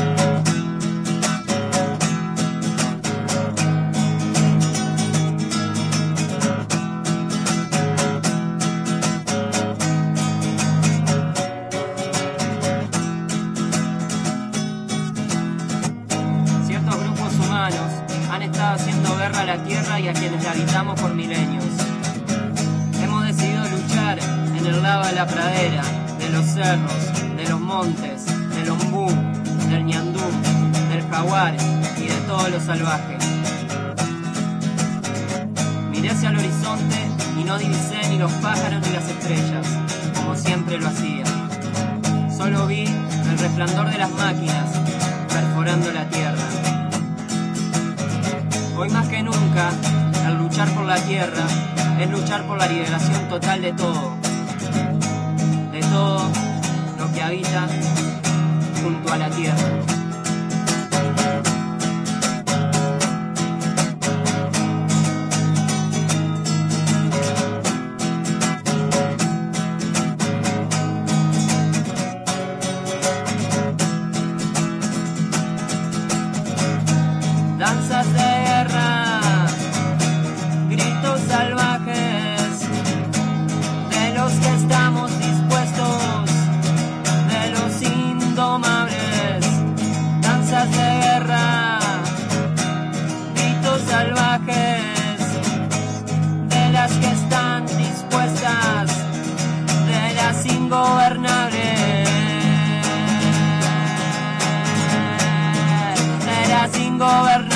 Haciendo guerra a la tierra y a quienes la habitamos por milenios. Hemos decidido luchar en el lado de la pradera, de los cerros, de los montes, del ombú, del ñandú, del jaguar y de todo lo salvaje. Miré hacia el horizonte y no divisé ni los pájaros ni las estrellas, como siempre lo hacía. Solo vi el resplandor de las máquinas perforando la tierra. Hoy más que nunca, al luchar por la tierra, es luchar por la liberación total de todo. De todo lo que habita junto a la tierra. Danzas de guerra, gritos salvajes, de los que estamos dispuestos, de los indomables. Danzas de guerra, gritos salvajes, de las que están dispuestas, de las ingobernables, de las ingobernables.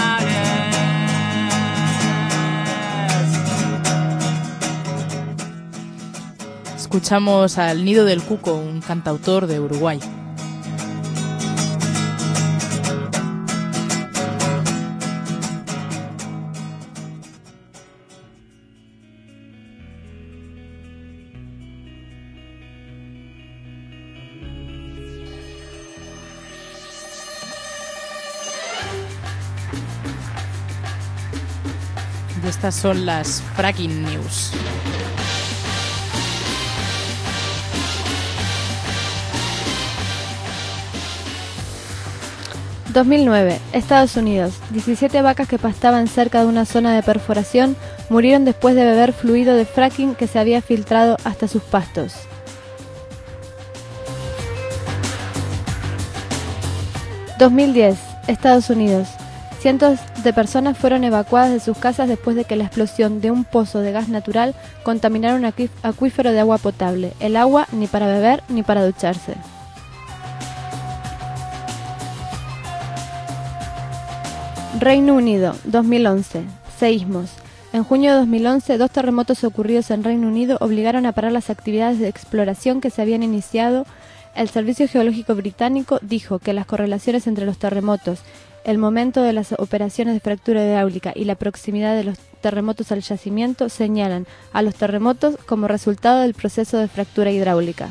Escuchamos al Nido del Cuco, un cantautor de Uruguay. Y estas son las Fracking News. dos mil nueve, Estados Unidos. diecisiete vacas que pastaban cerca de una zona de perforación murieron después de beber fluido de fracking que se había filtrado hasta sus pastos. dos mil diez, Estados Unidos. Cientos de personas fueron evacuadas de sus casas después de que la explosión de un pozo de gas natural contaminara un acuífero de agua potable. El agua ni para beber ni para ducharse. Reino Unido, dos mil once. Seísmos. En junio de dos mil once, dos terremotos ocurridos en Reino Unido obligaron a parar las actividades de exploración que se habían iniciado. El Servicio Geológico Británico dijo que las correlaciones entre los terremotos, el momento de las operaciones de fractura hidráulica y la proximidad de los terremotos al yacimiento señalan a los terremotos como resultado del proceso de fractura hidráulica.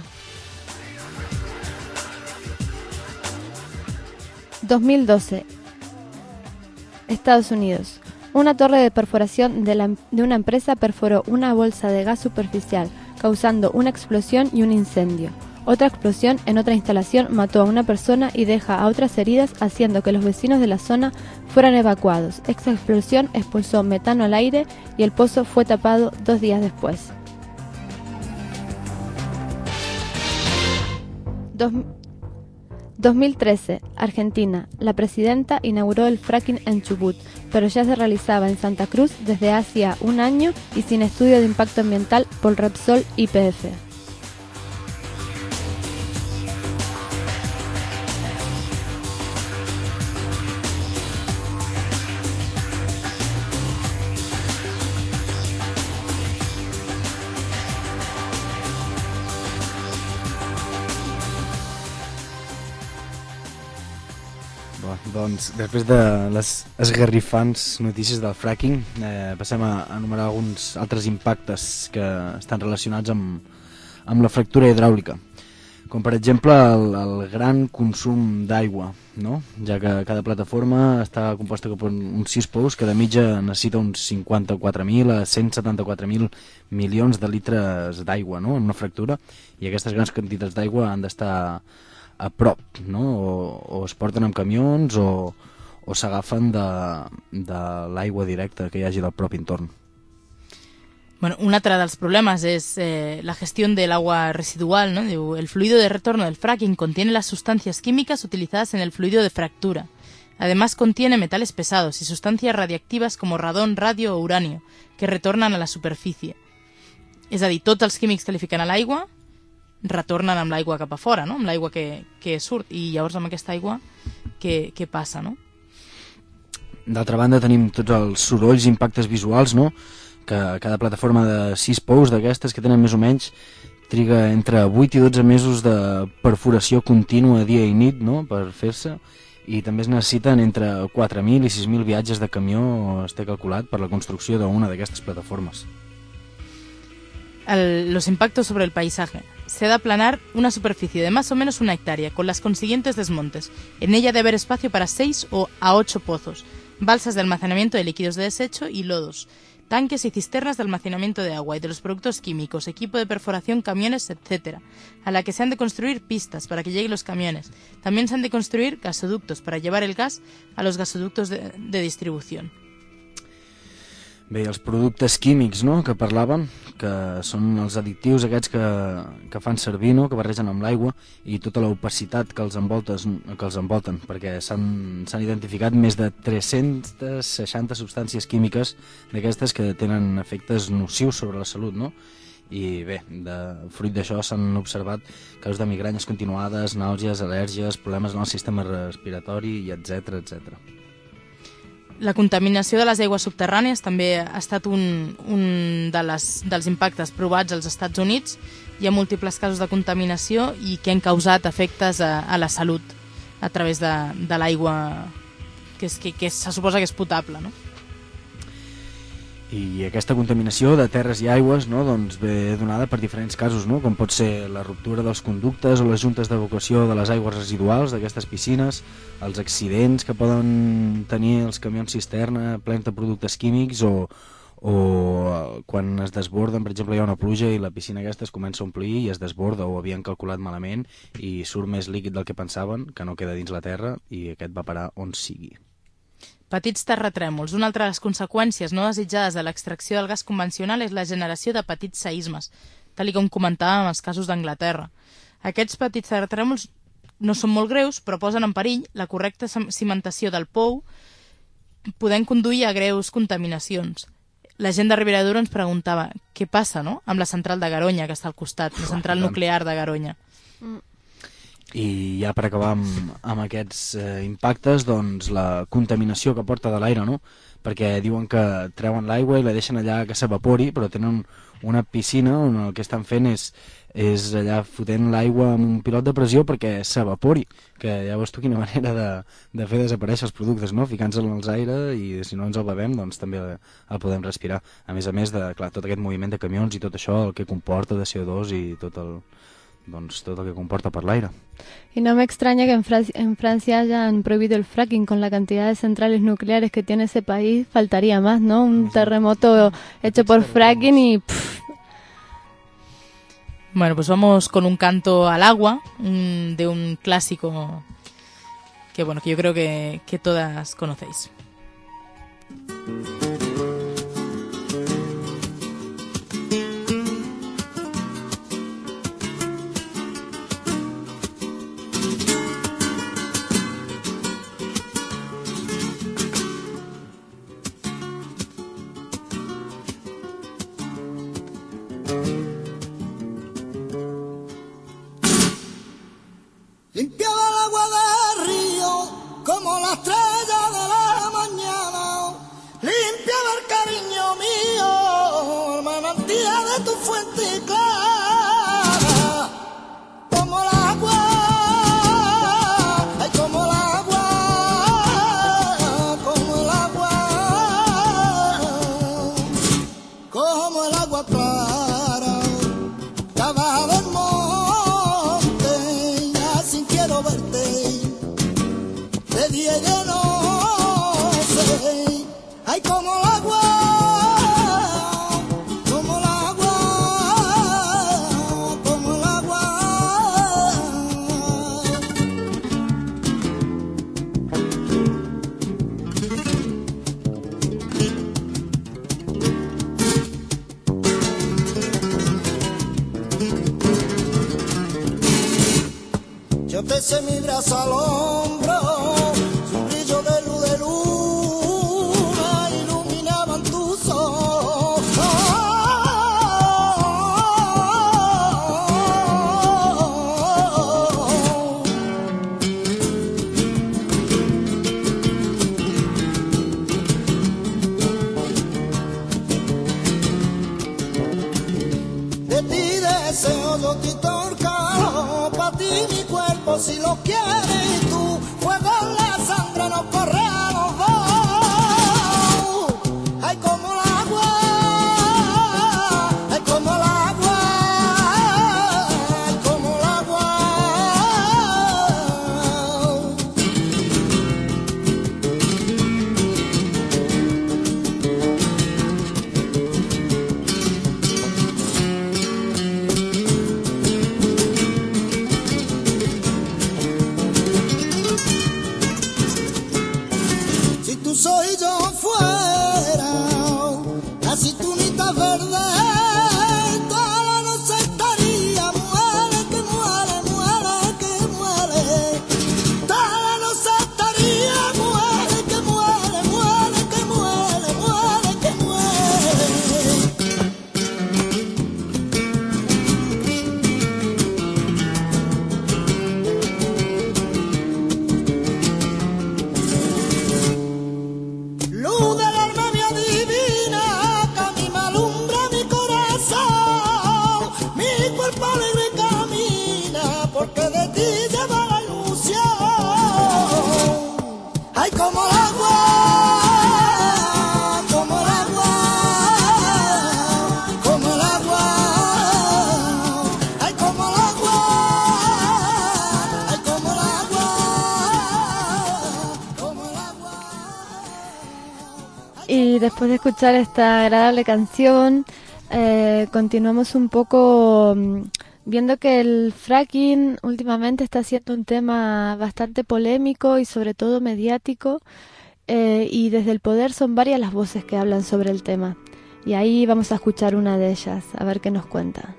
dos mil doce. Estados Unidos. Una torre de perforación de, la, de una empresa perforó una bolsa de gas superficial, causando una explosión y un incendio. Otra explosión en otra instalación mató a una persona y deja a otras heridas, haciendo que los vecinos de la zona fueran evacuados. Esta explosión expulsó metano al aire y el pozo fue tapado dos días después. Dos, dos mil trece, Argentina. La presidenta inauguró el fracking en Chubut, pero ya se realizaba en Santa Cruz desde hacía un año y sin estudio de impacto ambiental por Repsol y P F. Doncs, després de les esgarrifants notícies del fracking, eh, passem a enumerar alguns altres impactes que estan relacionats amb, amb la fractura hidràulica. Com per exemple el, el gran consum d'aigua, no? Ja que cada plataforma està composta per uns sis pous que de mitja necessita uns cinquanta-quatre mil a cent setanta-quatre mil milions de litres d'aigua, no? En una fractura, i aquestes grans quantitats d'aigua han d'estar a prop, no? O, o es porten amb camions o, o s'agafen de, de l'aigua directa que hi hagi del propi entorn. Bueno, un altre dels problemes es eh, la gestión del agua residual, ¿no? Diu, el fluido de retorno del fracking contiene las sustancias químicas utilizadas en el fluido de fractura. Además contiene metales pesados y sustancias radiactivas como radón, radio o uranio, que retornan a la superfície. És a dir, tots els químics que li fiquen a l'aigua retornen amb l'aigua cap a fora, no? Amb l'aigua que, que surt, i llavors amb aquesta aigua què, què passa, no? D'altra banda tenim tots els sorolls i impactes visuals, no? Que cada plataforma de sis pous d'aquestes que tenen més o menys triga entre vuit i dotze mesos de perforació contínua dia i nit, no? Per fer-se, i també es necessiten entre quatre mil i sis mil viatges de camió, es té calculat, per la construcció d'una d'aquestes plataformes. El, los impactos sobre el paisaje. Se ha de aplanar una superficie de más o menos una hectárea, con las consiguientes desmontes. En ella debe haber espacio para seis o a ocho pozos, balsas de almacenamiento de líquidos de desecho y lodos, tanques y cisternas de almacenamiento de agua y de los productos químicos, equipo de perforación, camiones, etcétera, a la que se han de construir pistas para que lleguen los camiones. También se han de construir gasoductos para llevar el gas a los gasoductos de, de distribución. Bé, els productes químics, no?, que parlàvem, que són els additius aquests que, que fan servir, no?, que barregen amb l'aigua, i tota l'opacitat que els envoltes, que els envolten, perquè s'han s'han identificat més de tres-centes seixanta substàncies químiques d'aquestes que tenen efectes nocius sobre la salut, no? I bé, de, fruit d'això s'han observat casos de migranyes continuades, nàusees, al·lèrgies, problemes en el sistema respiratori, i etcètera, etcètera. La contaminació de les aigües subterrànies també ha estat un, un de les, dels impactes provats als Estats Units. Hi ha múltiples casos de contaminació i que han causat efectes a, a la salut a través de, de l'aigua que, és, que, que se suposa que és potable, no? I aquesta contaminació de terres i aigües, no, doncs ve donada per diferents casos, no? Com pot ser la ruptura dels conductes o les juntes d'evacuació de les aigües residuals d'aquestes piscines, els accidents que poden tenir els camions cisterna plens de productes químics, o, o quan es desborden, per exemple, hi ha una pluja i la piscina aquesta es comença a omplir i es desborda, o havien calculat malament i surt més líquid del que pensaven, que no queda dins la terra, i aquest va parar on sigui. Petits terratrèmols. Una altra de les conseqüències no desitjades de l'extracció del gas convencional és la generació de petits seismes, tal com comentàvem en els casos d'Anglaterra. Aquests petits terratrèmols no són molt greus, però posen en perill la correcta cimentació del pou, podent conduir a greus contaminacions. La gent de Ribera d'Ebre ens preguntava què passa, no?, amb la central de Garoña, que està al costat, la central nuclear de Garoña. Mm. I ja per acabar amb, amb aquests eh, impactes, doncs la contaminació que porta de l'aire, no? Perquè diuen que treuen l'aigua i la deixen allà que s'evapori, però tenen una piscina on el que estan fent és, és allà fotent l'aigua amb un pilot de pressió perquè s'evapori, que ja veus tu quina manera de, de fer desaparèixer els productes, no? Ficant-se'l als aire, i si no ens el bevem, doncs també el podem respirar. A més a més de, clar, tot aquest moviment de camions i tot això, el que comporta de C O dos i tot el... doncs tot el que comporta per l'aire. Y no me extraña que en, Fra en Francia hayan prohibido el fracking. Con la cantidad de centrales nucleares que tiene ese país, faltaría más, ¿no? Un terremoto hecho por fracking y... Pff. Bueno, pues vamos con un canto al agua, un, de un clásico que, bueno, que yo creo que, que todas conocéis. Limpiaba el agua del río como la estrella de la mañana. Limpiaba el cariño mío, el manantial de tu fuente clara. Como el agua, ay, como el agua, como el agua, como el agua clara. Estaba del de día de noche, ay, como el agua, como el agua, como el agua. Yo te sé mi brazo al hombro, su brillo de luz de luna iluminaban tus ojos. no quiere y tú, fuego en la sangre nos corre a los dos. Ay, como el agua, ay, como el agua, ay, como el agua. Si tú soy yo fuera, la cinturita verde, toda la noche estaría, muere que muere, muere que muere, toda la noche estaría, muere que muere, muere que muere, muere que muere. Luz del alma mía divina, que a mí me alumbra mi corazón, mi cuerpo alegre camina, porque de ti lleva la ilusión. Ay, como el agua, como el agua, como el agua, ay, como el agua, ay, como el agua, como el agua. Y después de escuchar esta agradable canción, eh, continuamos un poco mm, viendo que el fracking últimamente está siendo un tema bastante polémico y sobre todo mediático, eh, y desde el poder son varias las voces que hablan sobre el tema. Y ahí vamos a escuchar una de ellas, a ver qué nos cuenta.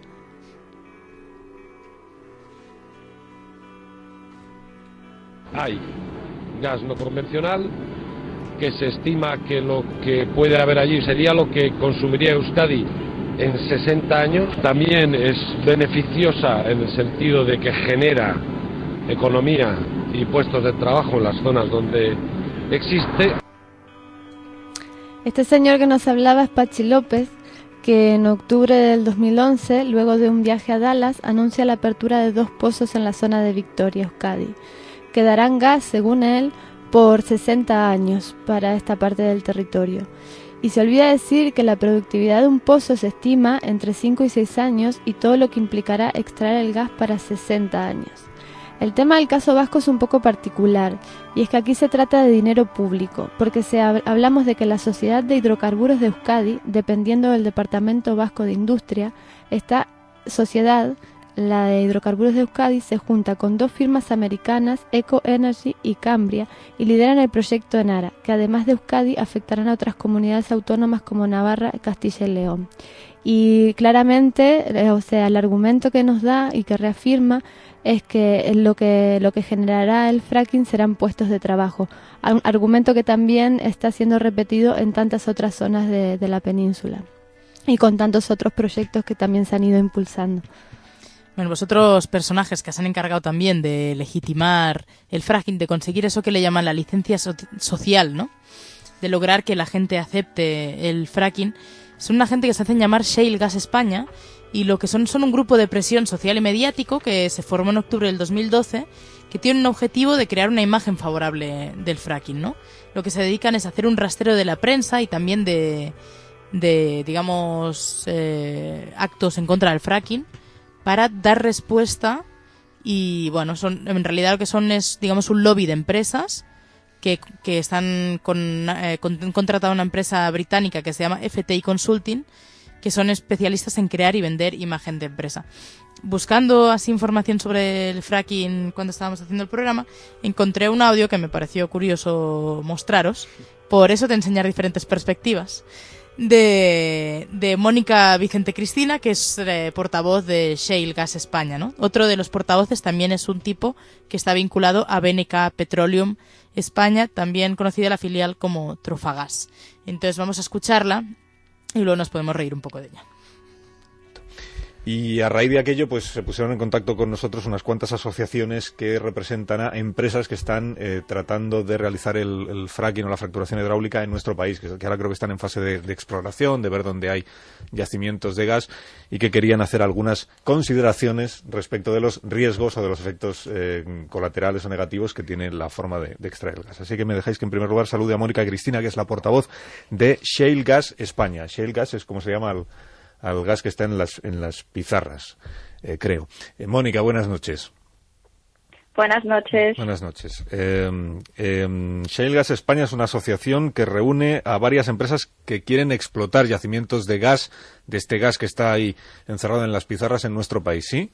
Hay gas no convencional que se estima que lo que puede haber allí sería lo que consumiría Euskadi en sesenta años. También es beneficiosa en el sentido de que genera economía y puestos de trabajo en las zonas donde existe. Este señor que nos hablaba es Pachi López, que en octubre del dos mil once, luego de un viaje a Dallas, anuncia la apertura de dos pozos en la zona de Victoria, Euskadi, que darán gas, según él, por sesenta años para esta parte del territorio. Y se olvida decir que la productividad de un pozo se estima entre cinco y seis años y todo lo que implicará extraer el gas para sesenta años. El tema del caso vasco es un poco particular, y es que aquí se trata de dinero público, porque se hab- hablamos de que la Sociedad de Hidrocarburos de Euskadi, dependiendo del Departamento Vasco de Industria, esta sociedad, la de Hidrocarburos de Euskadi, se junta con dos firmas americanas, Eco Energy y Cambria, y lideran el proyecto Enara, que además de Euskadi afectarán a otras comunidades autónomas como Navarra, Castilla y León. Y claramente, eh, o sea, el argumento que nos da y que reafirma es que lo que lo que generará el fracking serán puestos de trabajo, un argumento que también está siendo repetido en tantas otras zonas de, de la península y con tantos otros proyectos que también se han ido impulsando. Bueno, vosotros personajes que se han encargado también de legitimar el fracking, de conseguir eso que le llaman la licencia so- social, ¿no? De lograr que la gente acepte el fracking, son una gente que se hacen llamar Shale Gas España, y lo que son son un grupo de presión social y mediático que se formó en octubre del dos mil doce, que tiene un objetivo de crear una imagen favorable del fracking, ¿no? Lo que se dedican es a hacer un rastreo de la prensa y también de, de digamos, eh, actos en contra del fracking, para dar respuesta. Y bueno, son en realidad lo que son es, digamos, un lobby de empresas que, que están con, eh, con, han contratado a una empresa británica que se llama F T I Consulting, que son especialistas en crear y vender imagen de empresa. Buscando así información sobre el fracking cuando estábamos haciendo el programa, encontré un audio que me pareció curioso mostraros, por eso te enseñar diferentes perspectivas, de, de Mónica Vicente Cristina, que es eh, portavoz de Shale Gas España, ¿no? Otro de los portavoces también es un tipo que está vinculado a B N K Petroleum España, también conocida la filial como Trofagas. Entonces vamos a escucharla y luego nos podemos reír un poco de ella. Y a raíz de aquello, pues se pusieron en contacto con nosotros unas cuantas asociaciones que representan a empresas que están eh, tratando de realizar el, el fracking o la fracturación hidráulica en nuestro país, que, que ahora creo que están en fase de, de exploración, de ver dónde hay yacimientos de gas, y que querían hacer algunas consideraciones respecto de los riesgos o de los efectos eh, colaterales o negativos que tiene la forma de, de extraer el gas. Así que me dejáis que en primer lugar salude a Mónica Cristina, que es la portavoz de Shale Gas España. Shale Gas es como se llama el al gas que está en las en las pizarras, eh, creo. Eh, Mónica, buenas noches. Buenas noches. Buenas noches. Eh, eh, Shale Gas España es una asociación que reúne a varias empresas que quieren explotar yacimientos de gas, de este gas que está ahí encerrado en las pizarras en nuestro país, ¿sí?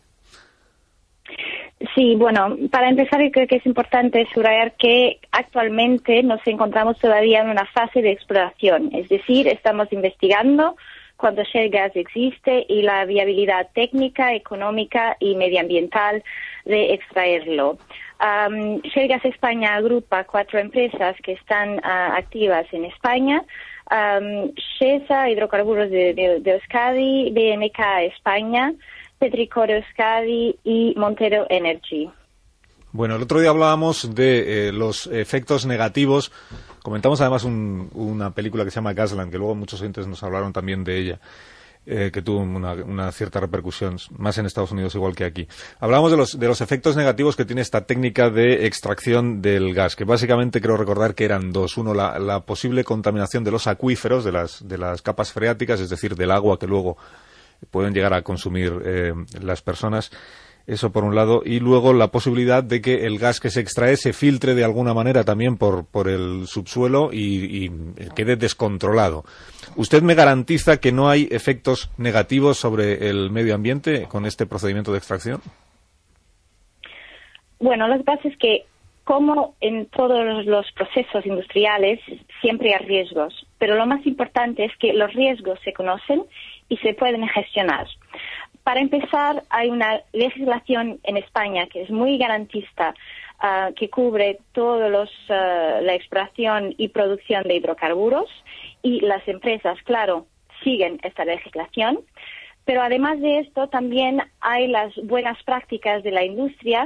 Sí, bueno, para empezar creo que es importante subrayar que actualmente nos encontramos todavía en una fase de exploración, es decir, estamos investigando cuánto shale gas existe y la viabilidad técnica, económica y medioambiental de extraerlo. Um, Shale Gas España agrupa cuatro empresas que están uh, activas en España: um, Shesa, Hidrocarburos de, de, de Euskadi, B M K España, Petricor Euskadi y Montero Energy. Bueno, el otro día hablábamos de eh, los efectos negativos. Comentamos además un, una película que se llama Gasland, que luego muchos oyentes nos hablaron también de ella, eh, que tuvo una, una cierta repercusión, más en Estados Unidos igual que aquí. Hablábamos de los, de los efectos negativos que tiene esta técnica de extracción del gas, que básicamente creo recordar que eran dos. Uno, la, la posible contaminación de los acuíferos, de las, de las capas freáticas, es decir, del agua que luego pueden llegar a consumir eh, las personas. Eso por un lado, y luego la posibilidad de que el gas que se extrae se filtre de alguna manera también por, por el subsuelo y, y quede descontrolado. ¿Usted me garantiza que no hay efectos negativos sobre el medio ambiente con este procedimiento de extracción? Bueno, lo que pasa es que, como en todos los procesos industriales, siempre hay riesgos, pero lo más importante es que los riesgos se conocen y se pueden gestionar. Para empezar, hay una legislación en España que es muy garantista, uh, que cubre todos los uh, la exploración y producción de hidrocarburos, y las empresas, claro, siguen esta legislación. Pero además de esto, también hay las buenas prácticas de la industria.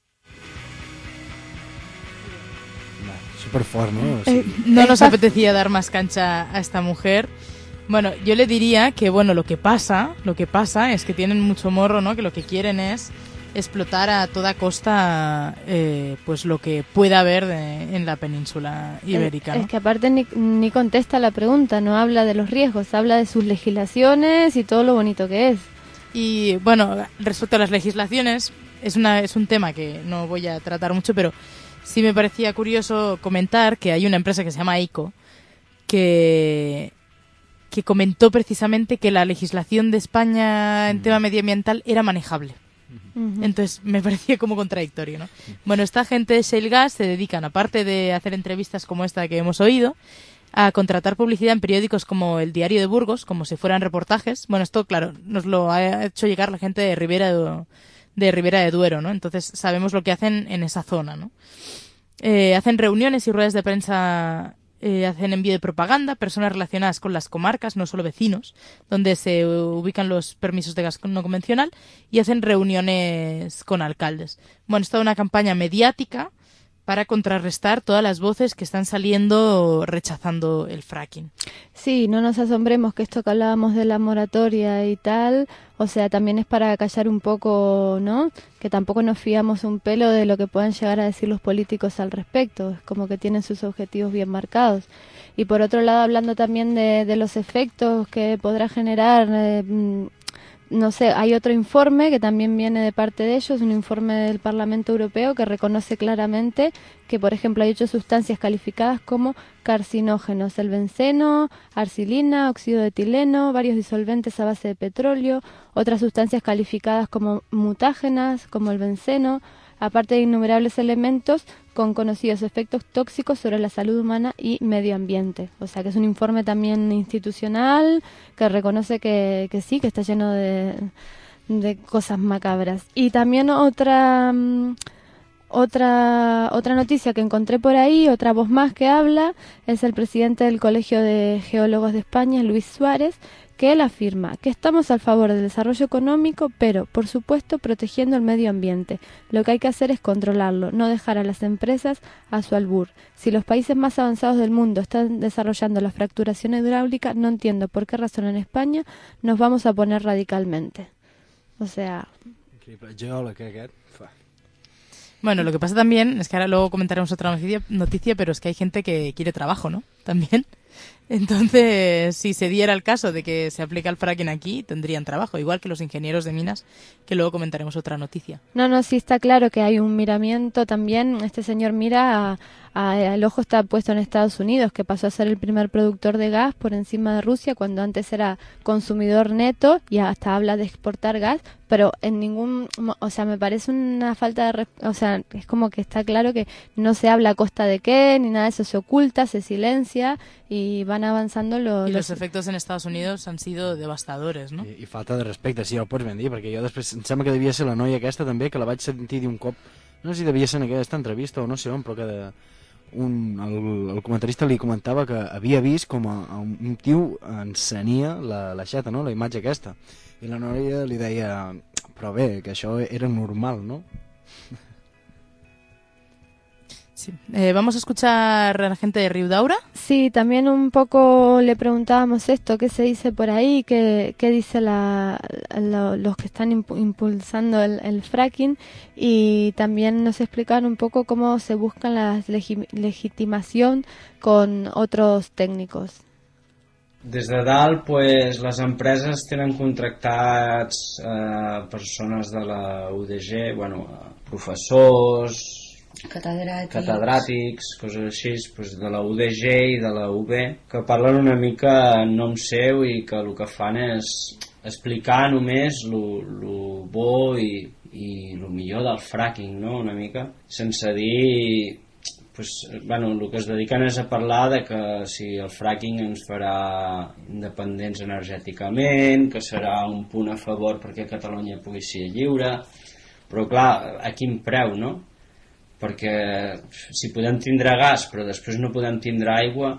Súper fuerte, ¿no? Eh, no nos apetecía dar más cancha a esta mujer. Bueno, yo le diría que, bueno, lo que pasa, lo que pasa es que tienen mucho morro, ¿no? Que lo que quieren es explotar a toda costa, eh, pues lo que pueda haber de, en la península ibérica, ¿no? Es que aparte ni, ni contesta la pregunta, no habla de los riesgos, habla de sus legislaciones y todo lo bonito que es. Y, bueno, respecto a las legislaciones, es, una, es un tema que no voy a tratar mucho, pero sí me parecía curioso comentar que hay una empresa que se llama ICO, que... que comentó precisamente que la legislación de España en tema medioambiental era manejable. Uh-huh. Entonces me parecía como contradictorio, ¿no? Bueno, esta gente de Shale Gas se dedican, aparte de hacer entrevistas como esta que hemos oído, a contratar publicidad en periódicos como el Diario de Burgos, como si fueran reportajes. Bueno, esto, claro, nos lo ha hecho llegar la gente de Ribera de, de Ribera de Duero, ¿no? Entonces sabemos lo que hacen en esa zona, ¿no? Eh, hacen reuniones y ruedas de prensa. Eh, hacen envío de propaganda, personas relacionadas con las comarcas, no solo vecinos, donde se ubican los permisos de gas no convencional, y hacen reuniones con alcaldes. Bueno, es toda una campaña mediática para contrarrestar todas las voces que están saliendo rechazando el fracking. Sí, no nos asombremos que esto que hablábamos de la moratoria y tal, o sea, también es para callar un poco, ¿no? Que tampoco nos fiamos un pelo de lo que puedan llegar a decir los políticos al respecto, es como que tienen sus objetivos bien marcados. Y por otro lado, hablando también de, de los efectos que podrá generar, eh, no sé, hay otro informe que también viene de parte de ellos, un informe del Parlamento Europeo que reconoce claramente que, por ejemplo, hay ocho sustancias calificadas como carcinógenos: el benceno, arcilina, óxido de etileno, varios disolventes a base de petróleo, otras sustancias calificadas como mutágenas, como el benceno, aparte de innumerables elementos con conocidos efectos tóxicos sobre la salud humana y medio ambiente. O sea que es un informe también institucional que reconoce que, que sí, que está lleno de, de cosas macabras. Y también otra, Otra, otra noticia que encontré por ahí, otra voz más que habla, es el presidente del Colegio de Geólogos de España, Luis Suárez, que él afirma que estamos a favor del desarrollo económico, pero, por supuesto, protegiendo el medio ambiente. Lo que hay que hacer es controlarlo, no dejar a las empresas a su albur. Si los países más avanzados del mundo están desarrollando la fracturación hidráulica, no entiendo por qué razón en España nos vamos a oponer radicalmente. O sea... Bueno, lo que pasa también es que ahora luego comentaremos otra noticia, noticia, pero es que hay gente que quiere trabajo, ¿no? También. Entonces, si se diera el caso de que se aplica el fracking aquí, tendrían trabajo, igual que los ingenieros de minas, que luego comentaremos otra noticia. No, no, sí está claro que hay un miramiento también. Este señor mira, a, a, el ojo está puesto en Estados Unidos, que pasó a ser el primer productor de gas por encima de Rusia, cuando antes era consumidor neto y hasta habla de exportar gas, pero en ningún, o sea, me parece una falta de, o sea, es como que está claro que no se habla a costa de qué, ni nada de eso, se oculta, se silencia y van avanzando los... Y los efectos en Estados Unidos han sido devastadors, no? I, i falta de respecte, sí, ja ho pots ben dir, perquè jo després, em sembla que devia ser la noia aquesta també, que la vaig sentir d'un cop, no sé si devia ser en aquesta entrevista o no sé on, però que de, un, el, el comentarista li comentava que havia vist com a, a un, un tio encenia la, la xeta, no?, la imatge aquesta, i la noia li deia, però bé, que això era normal, no? Sí. Eh, ¿Vamos a escuchar a la gente de Riudaura? Sí, también un poco le preguntábamos esto, qué se dice por ahí, qué, qué dice la, la, los que están imp impulsando el, el fracking, y también nos explicaron un poco cómo se busca la legi legitimación con otros técnicos. Des de dalt, pues, les empreses tenen contractats eh, persones de la U D G, bueno, professors, catedràtics, catedràtics coses així, pues, de la U D G i de la U B, que parlen una mica en nom seu i que el que fan és explicar només lo, lo bo i, i lo millor del fracking, no?, una mica, sense dir... Pues, bueno, el que es dediquen és a parlar de que si el fracking ens farà independents energèticament, que serà un punt a favor perquè Catalunya pugui ser lliure, però clar, a quin preu, no? Perquè si podem tindre gas però després no podem tindre aigua...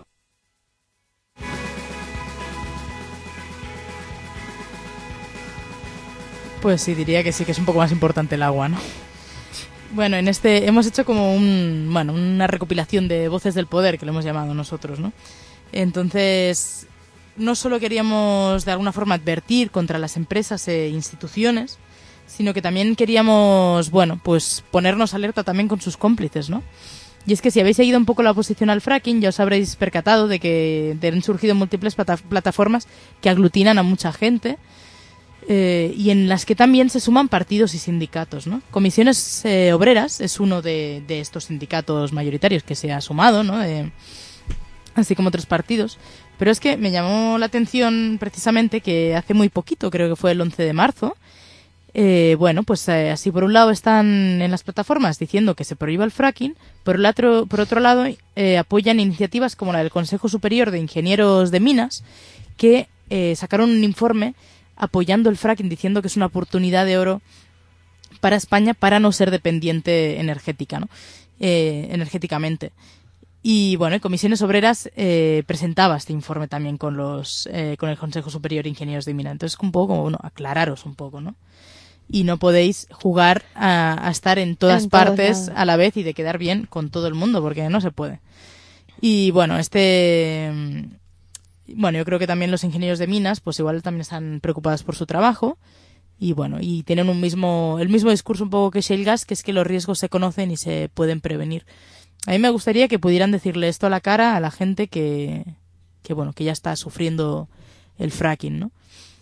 Pues sí, diría que sí, que es un poco más importante el agua, ¿no? Bueno, en este hemos hecho como un, bueno, una recopilación de voces del poder, que lo hemos llamado nosotros, ¿no? Entonces, no solo queríamos de alguna forma advertir contra las empresas e instituciones, sino que también queríamos, bueno, pues ponernos alerta también con sus cómplices, ¿no? Y es que si habéis seguido un poco la oposición al fracking, ya os habréis percatado de que han surgido múltiples plata plataformas que aglutinan a mucha gente, eh, y en las que también se suman partidos y sindicatos, ¿no? Comisiones eh, Obreras es uno de, de estos sindicatos mayoritarios que se ha sumado, ¿no? Eh, así como otros partidos. Pero es que me llamó la atención precisamente que hace muy poquito, creo que fue el once de marzo, Eh, bueno, pues eh, así por un lado están en las plataformas diciendo que se prohíba el fracking, por, el otro, por otro lado eh, apoyan iniciativas como la del Consejo Superior de Ingenieros de Minas, que eh, sacaron un informe apoyando el fracking, diciendo que es una oportunidad de oro para España para no ser dependiente energética, ¿no? eh, energéticamente. Y bueno, Comisiones Obreras eh, presentaba este informe también con los eh, con el Consejo Superior de Ingenieros de Minas. Entonces, un poco como, bueno, aclararos un poco, ¿no? Y no podéis jugar a, a estar en todas en partes a la vez y de quedar bien con todo el mundo, porque no se puede. Y bueno, este... Bueno, yo creo que también los ingenieros de minas, pues igual también están preocupados por su trabajo. Y bueno, y tienen un mismo el mismo discurso un poco que Shale Gas, que es que los riesgos se conocen y se pueden prevenir. A mí me gustaría que pudieran decirle esto a la cara a la gente que, que bueno, que ya está sufriendo el fracking, ¿no?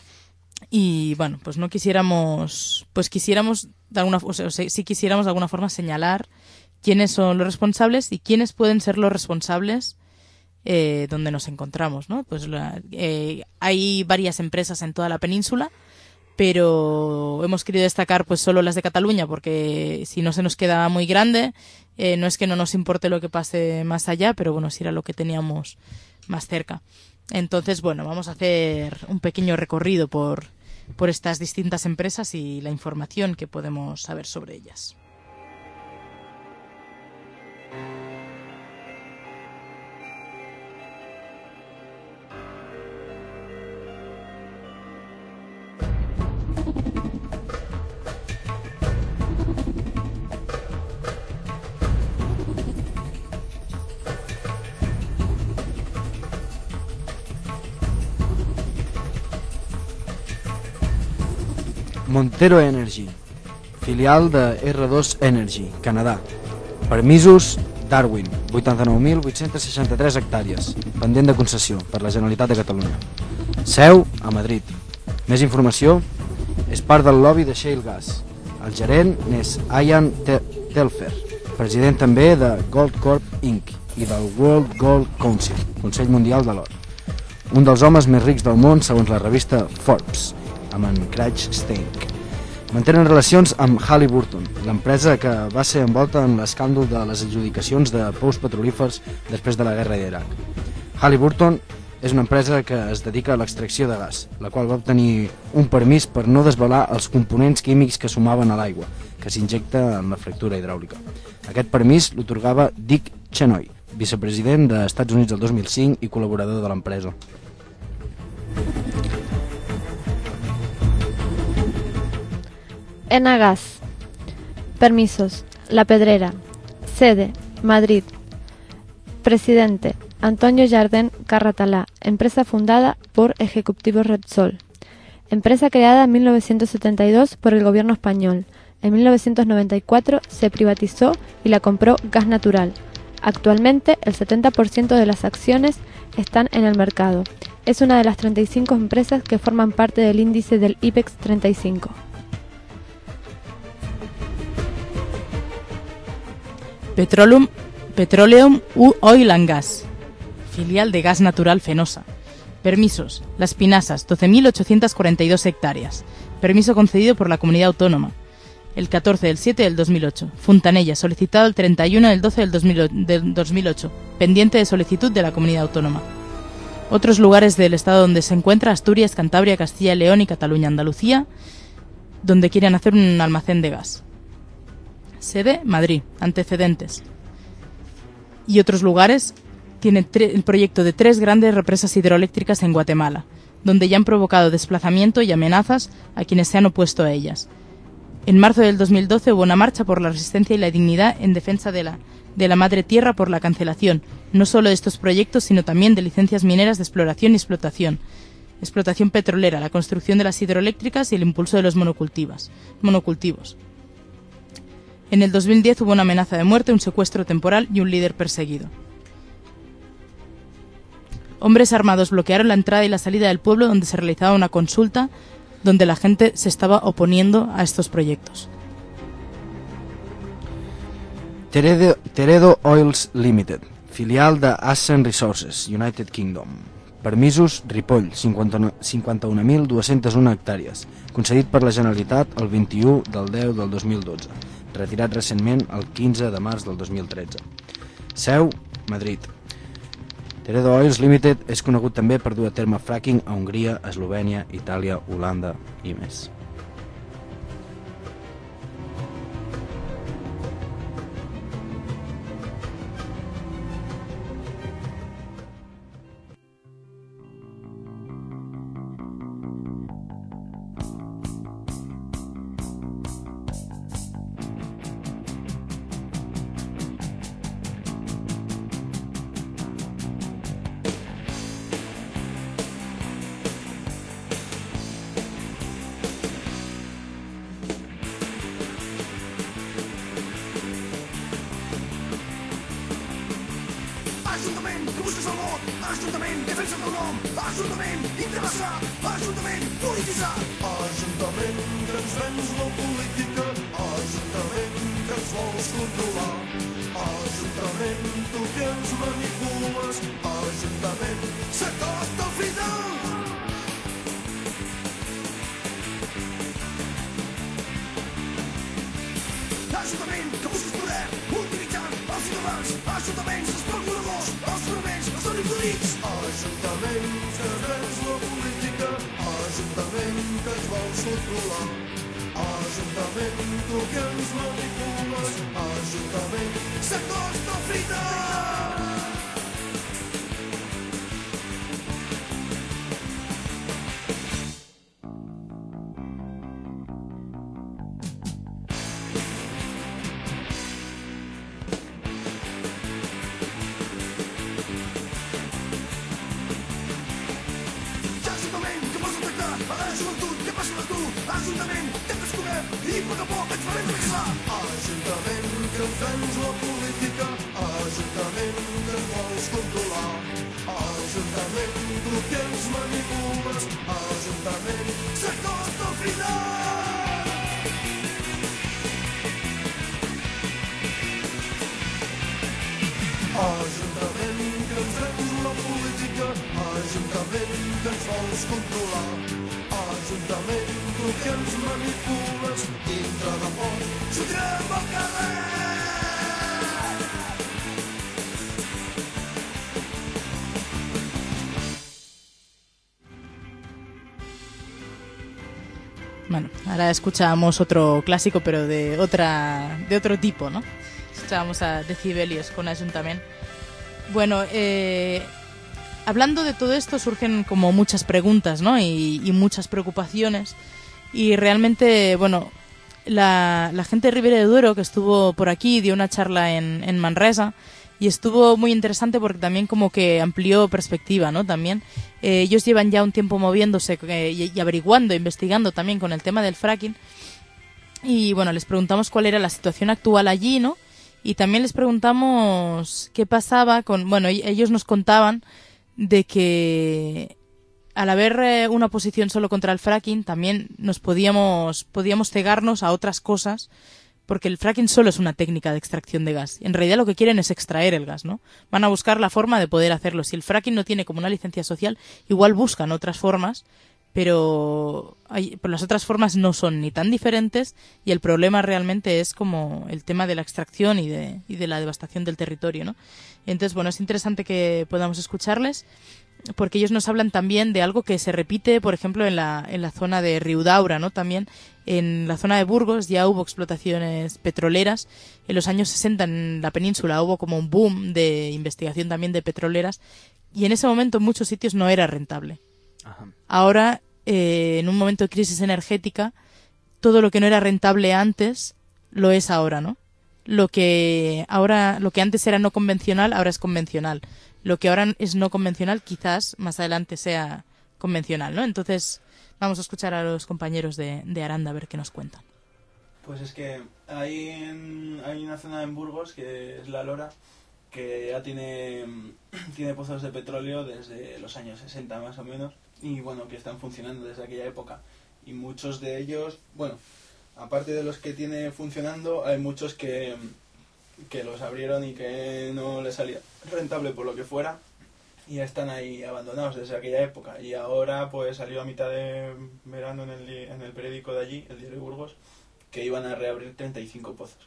Y bueno, pues no quisiéramos, pues quisiéramos de alguna, o sea, sí quisiéramos de alguna forma señalar quiénes son los responsables y quiénes pueden ser los responsables eh, donde nos encontramos, ¿no? Pues la, eh, hay varias empresas en toda la península, pero hemos querido destacar pues solo las de Cataluña, porque si no se nos queda muy grande, eh, no es que no nos importe lo que pase más allá, pero bueno, si era lo que teníamos más cerca. Entonces, bueno, vamos a hacer un pequeño recorrido por, por estas distintas empresas y la información que podemos saber sobre ellas. Montero Energy, filial de R dos Energy, Canadà. Permisos Darwin, vuitanta-nou mil vuit-cents seixanta-tres hectàrees, pendent de concessió per la Generalitat de Catalunya. Seu a Madrid. Més informació, és part del lobby de Shale Gas. El gerent és Ian Telfer, president també de Gold Corp incorporated i del World Gold Council, Consell Mundial de l'Or. Un dels homes més rics del món segons la revista Forbes, amb en Craig Stank. Mantenen relacions amb Halliburton, l'empresa que va ser envolta en l'escàndol de les adjudicacions de pous petrolífers després de la guerra d'Iraq. Halliburton és una empresa que es dedica a l'extracció de gas, la qual va obtenir un permís per no desvelar els components químics que sumaven a l'aigua, que s'injecta en la fractura hidràulica. Aquest permís l'otorgava Dick Cheney, vicepresident dels Estats Units del dos mil cinc i col·laborador de l'empresa. Enagas. Permisos. La Pedrera. Sede. Madrid. Presidente. Antonio Jardén Carratalá. Empresa fundada por Ejecutivos Repsol. Empresa creada en mil novecientos setenta y dos por el gobierno español. En mil novecientos noventa y cuatro se privatizó y la compró Gas Natural. Actualmente el setenta por ciento de las acciones están en el mercado. Es una de las treinta y cinco empresas que forman parte del índice del IBEX treinta y cinco. Petroleum, Petroleum Oil and Gas, filial de Gas Natural Fenosa. Permisos. Las Pinasas, doce mil ochocientas cuarenta y dos hectáreas. Permiso concedido por la Comunidad Autónoma. El catorce del siete del dos mil ocho. Fontanella, solicitado el treinta y uno del doce del dos mil ocho. Pendiente de solicitud de la Comunidad Autónoma. Otros lugares del estado donde se encuentra: Asturias, Cantabria, Castilla y León y Cataluña, Andalucía, donde quieren hacer un almacén de gas. Sede, Madrid. Antecedentes. Y otros lugares: tiene el proyecto de tres grandes represas hidroeléctricas en Guatemala, donde ya han provocado desplazamiento y amenazas a quienes se han opuesto a ellas. En marzo del dos mil doce hubo una marcha por la resistencia y la dignidad en defensa de la, de la madre tierra por la cancelación, no solo de estos proyectos, sino también de licencias mineras de exploración y explotación, explotación petrolera, la construcción de las hidroeléctricas y el impulso de los monocultivos. monocultivos. En el dos mil diez hubo una amenaza de muerte, un secuestro temporal y un líder perseguido. Hombres armados bloquearon la entrada y la salida del pueblo donde se realizaba una consulta donde la gente se estaba oponiendo a estos proyectos. Teredo, Teredo Oils Limited, filial de Ascent Resources, United Kingdom. Permisos Ripoll, cinquanta-un mil dos-cents u hectàrees, concedit per la Generalitat el vint-i-u del deu del dos mil dotze, retirat recentment el quinze de març del dos mil tretze. Seu, Madrid. Teredo Oils Limited és conegut també per dur a terme fracking a Hongria, Eslovènia, Itàlia, Holanda i més. Ajuntament que busques el vot, Ajuntament que defensa el teu nom, Ajuntament interessat, Ajuntament polititzat, Ajuntament que ens vens la política, Ajuntament que ens vols controlar, Ajuntament tu que ens manipules, Ajuntament s'acosta al final. Ajuntament que busques poder, utilitzant els ciutadans, ajuntaments, els procuradors, els fonaments, els manipulits. Ajuntament que vens la política, Ajuntament que ens vols controlar, Ajuntament tu que ens manipules, Ajuntament s'acosta al final. Ajuntament tens la política, Ajuntament que ens vols controlar, Ajuntament tu que ens manipules, Ajuntament s'acosta al final. Ajuntament que ens vens la política, Ajuntament que ens vols controlar, Ajuntament tu que ens manipules, dintre de poc sortirem al carrer. Bueno, ahora escuchábamos otro clásico, pero de otra de otro tipo, ¿no? Escuchábamos a Decibelios con Ayuntament. Bueno, eh, hablando de todo esto surgen como muchas preguntas, ¿no? Y, y muchas preocupaciones. Y realmente, bueno, la, la gente de Ribera de Duero que estuvo por aquí dio una charla en, en Manresa y estuvo muy interesante porque también como que amplió perspectiva, ¿no? También eh, ellos llevan ya un tiempo moviéndose eh, y, y averiguando, investigando también con el tema del fracking. Y bueno, les preguntamos cuál era la situación actual allí, ¿no? Y también les preguntamos qué pasaba con... Bueno, ellos nos contaban de que al haber eh, una posición solo contra el fracking, también nos podíamos, podíamos cegarnos a otras cosas, porque el fracking solo es una técnica de extracción de gas. En realidad lo que quieren es extraer el gas, ¿no? Van a buscar la forma de poder hacerlo. Si el fracking no tiene como una licencia social, igual buscan otras formas, pero, hay, pero las otras formas no son ni tan diferentes y el problema realmente es como el tema de la extracción y de, y de la devastación del territorio, ¿no? Entonces, bueno, es interesante que podamos escucharles porque ellos nos hablan también de algo que se repite, por ejemplo, en la, en la zona de Riudaura, ¿no? También en la zona de Burgos ya hubo explotaciones petroleras. En los años sesenta en la península hubo como un boom de investigación también de petroleras y en ese momento en muchos sitios no era rentable. Ajá. Ahora, eh, en un momento de crisis energética, todo lo que no era rentable antes lo es ahora, ¿no? Lo que ahora, lo que antes era no convencional, ahora es convencional. Lo que ahora es no convencional, quizás más adelante sea convencional, ¿no? Entonces, vamos a escuchar a los compañeros de, de Aranda a ver qué nos cuentan. Pues es que hay, en, hay una zona en Burgos, que es La Lora, que ya tiene, tiene pozos de petróleo desde los años sesenta más o menos, y bueno, que están funcionando desde aquella época. Y muchos de ellos, bueno, aparte de los que tiene funcionando, hay muchos que, que los abrieron y que no les salía rentable por lo que fuera, y ya están ahí abandonados desde aquella época. Y ahora pues salió a mitad de verano en el, en el periódico de allí, el Diario de Burgos, que iban a reabrir treinta y cinco pozos.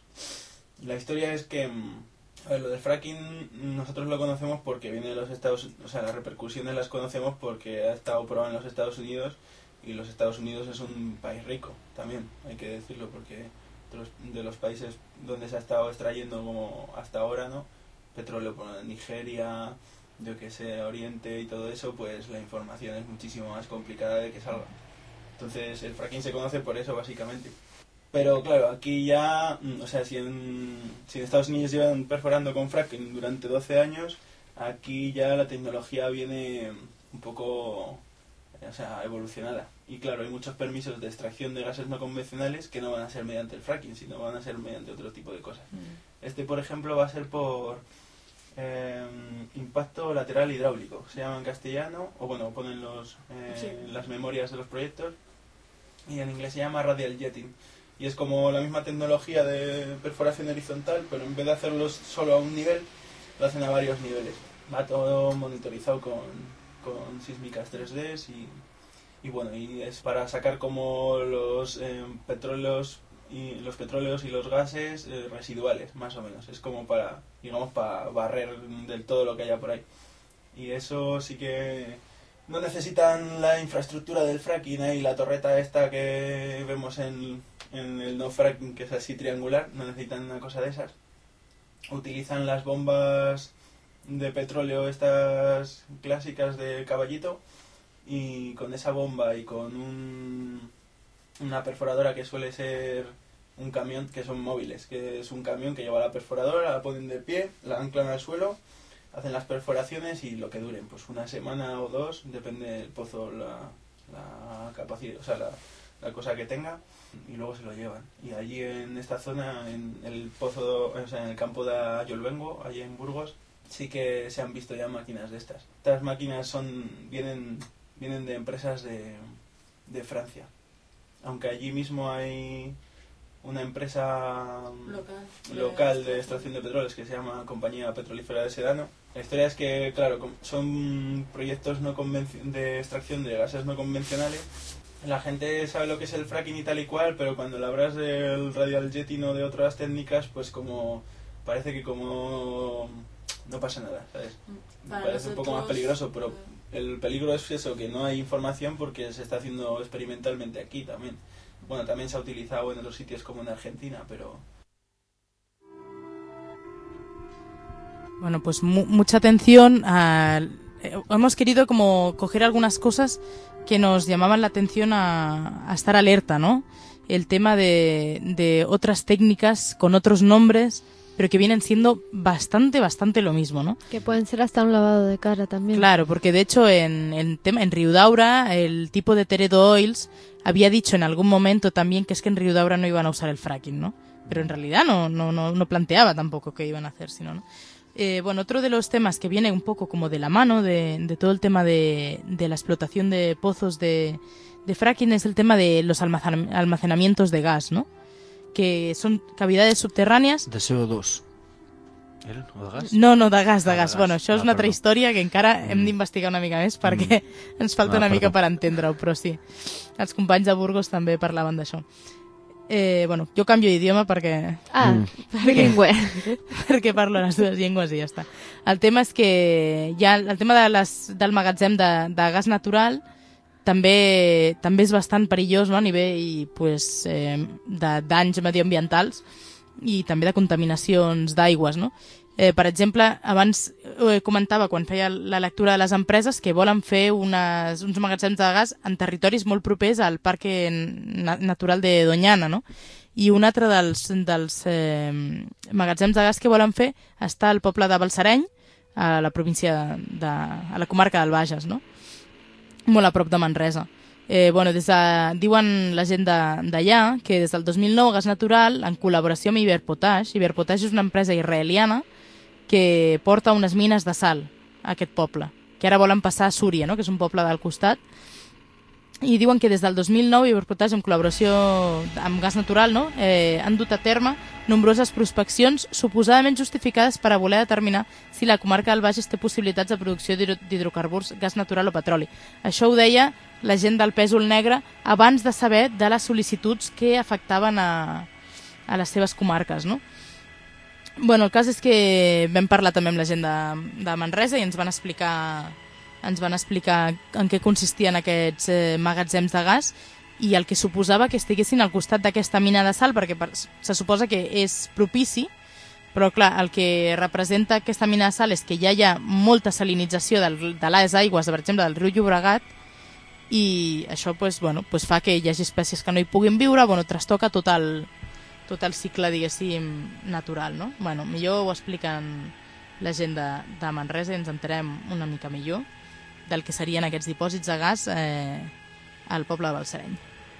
La historia es que, a ver, lo del fracking nosotros lo conocemos porque viene de los Estados Unidos, o sea, las repercusiones las conocemos porque ha estado probado en los Estados Unidos, y los Estados Unidos es un país rico también, hay que decirlo, porque de los, de los países donde se ha estado extrayendo como hasta ahora, ¿no? Petróleo por Nigeria, yo que sé, Oriente y todo eso, pues la información es muchísimo más complicada de que salga. Entonces el fracking se conoce por eso básicamente. Pero claro, aquí ya, o sea, si en, si en Estados Unidos llevan perforando con fracking durante doce años, aquí ya la tecnología viene un poco, o sea, evolucionada. Y claro, hay muchos permisos de extracción de gases no convencionales que no van a ser mediante el fracking, sino van a ser mediante otro tipo de cosas. Mm. Este, por ejemplo, va a ser por eh, impacto lateral hidráulico, se llama en castellano, o bueno, ponen los, eh, sí. las memorias de los proyectos, y en inglés se llama radial jetting. Y es como la misma tecnología de perforación horizontal, pero en vez de hacerlos solo a un nivel, lo hacen a varios niveles. Va todo monitorizado con, con sísmicas tres D y, y bueno, y es para sacar como los eh, petróleos y los petróleos y los gases eh, residuales, más o menos. Es como para, digamos, para barrer del todo lo que haya por ahí. Y eso sí que no necesitan la infraestructura del fracking y la torreta esta que vemos en, en el no fracking, que es así triangular, no necesitan una cosa de esas. Utilizan las bombas de petróleo estas clásicas de caballito, y con esa bomba y con un, una perforadora que suele ser un camión, que son móviles, que es un camión que lleva la perforadora, la ponen de pie, la anclan al suelo, hacen las perforaciones y lo que duren, pues una semana o dos, depende del pozo, la, la capacidad, o sea, la, la cosa que tenga, y luego se lo llevan. Y allí en esta zona, en el pozo, o sea, en el campo de Ayolbengo, allí en Burgos, sí que se han visto ya máquinas de estas. Estas máquinas son vienen vienen de empresas de, de Francia. Aunque allí mismo hay una empresa local, local de extracción de petróleos que se llama Compañía Petrolífera de Sedano. La historia es que, claro, son proyectos no convenci- de extracción de gases no convencionales. La gente sabe lo que es el fracking y tal y cual, pero cuando le hablas del radial jetting o de otras técnicas, pues como parece que como no pasa nada, ¿sabes? Para parece un poco más nosotros, peligroso, pero el peligro es eso, que no hay información porque se está haciendo experimentalmente aquí también. Bueno, también se ha utilizado en otros sitios como en Argentina, pero... Bueno, pues mu mucha atención. A... Hemos querido como coger algunas cosas que nos llamaban la atención a, a estar alerta, ¿no? El tema de, de otras técnicas con otros nombres, pero que vienen siendo bastante, bastante lo mismo, ¿no? Que pueden ser hasta un lavado de cara también. Claro, porque de hecho en, en, tema, en Riudaura el tipo de Teredo Oils había dicho en algún momento también que es que en Riudaura no iban a usar el fracking, ¿no? Pero en realidad no, no, no, no planteaba tampoco que iban a hacer, sino, ¿no? Eh, bueno, otro de los temas que viene un poco como de la mano de, de todo el tema de, de la explotación de pozos de, de fracking es el tema de los almacen almacenamientos de gas, ¿no? Que son cavidades subterrànies... De C O dos. Eren? O de gas? No, no, de gas, de ah, gas. De gas. Bueno, això és ah, una altra perdó. història que encara mm. hem d'investigar una mica més perquè mm. ens falta ah, una mica perdó. per entendre-ho, però sí. Els companys de Burgos també parlaven d'això. Eh, bueno, jo canvio d'idioma perquè... Ah, perquè, bilingüe. perquè parlo les dues llengües i ja està. El tema és que ja el tema de les, del magatzem de, de gas natural també també és bastant perillós, no? A nivell pues, eh, de danys medioambientals i també de contaminacions d'aigües, no? Eh, per exemple, abans eh, comentava quan feia la lectura de les empreses que volen fer unes, uns magatzems de gas en territoris molt propers al Parque na Natural de Doñana, no? I un altre dels, dels eh, magatzems de gas que volen fer està al poble de Balsareny, a la província de, de, a la comarca del Bages, no? Molt a prop de Manresa. Eh, bueno, des de, diuen la gent d'allà que des del dos mil nou Gas Natural, en col·laboració amb Iberpotash, Iberpotash és una empresa israeliana que porta unes mines de sal a aquest poble, que ara volen passar a Súria, no? Que és un poble del costat, i diuen que des del dos mil nou Iberpotash, en col·laboració amb Gas Natural, no? eh, han dut a terme nombroses prospeccions suposadament justificades per a voler determinar si la comarca del Bages té possibilitats de producció d'hidrocarburs, gas natural o petroli. Això ho deia la gent del Pèsol Negre abans de saber de les sol·licituds que afectaven a, a les seves comarques, no? Bueno, el cas és que vam parlar també amb la gent de, de Manresa i ens van explicar ens van explicar en què consistien aquests eh, magatzems de gas i el que suposava que estiguessin al costat d'aquesta mina de sal, perquè per, se suposa que és propici, però clar, el que representa aquesta mina de sal és que ja hi ha molta salinització del, de les aigües, per exemple, del riu Llobregat, i això pues, bueno, pues fa que hi hagi espècies que no hi puguin viure, bueno, trastoca tot el, tot el cicle, diguéssim, natural, no? Bueno, millor ho expliquen la gent de, de Manresa i ens enterem una mica millor del que serien aquests dipòsits de gas eh, al poble de Balsareny.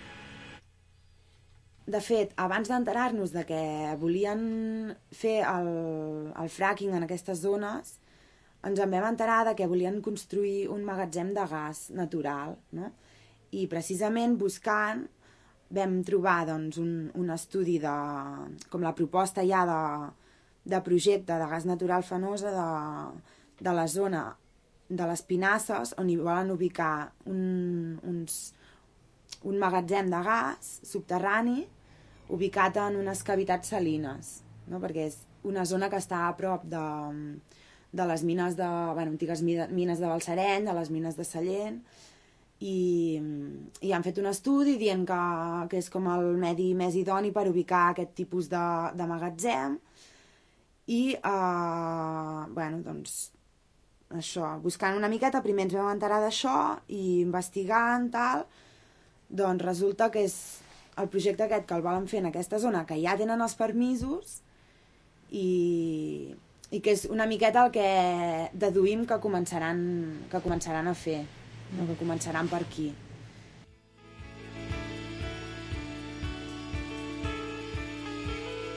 De fet, abans d'enterar-nos de que volien fer el, el fracking en aquestes zones, ens en vam enterar de que volien construir un magatzem de gas natural, no? I precisament buscant vam trobar doncs, un, un estudi de, com la proposta ja de, de projecte de gas natural Fenosa de, de la zona de les Pinasses, on hi volen ubicar un, uns, un magatzem de gas subterrani ubicat en unes cavitats salines, no? Perquè és una zona que està a prop de, de les mines de, bueno, antigues mines de Balsareny, de les mines de Sallent, i, i han fet un estudi dient que, que és com el medi més idoni per ubicar aquest tipus de, de magatzem, i eh, bueno, doncs això, buscant una miqueta, primer ens vam enterar d'això i investigant tal, doncs resulta que és el projecte aquest que el volen fer en aquesta zona, que ja tenen els permisos i, i que és una miqueta el que deduïm que començaran, que començaran a fer, no? Que començaran per aquí.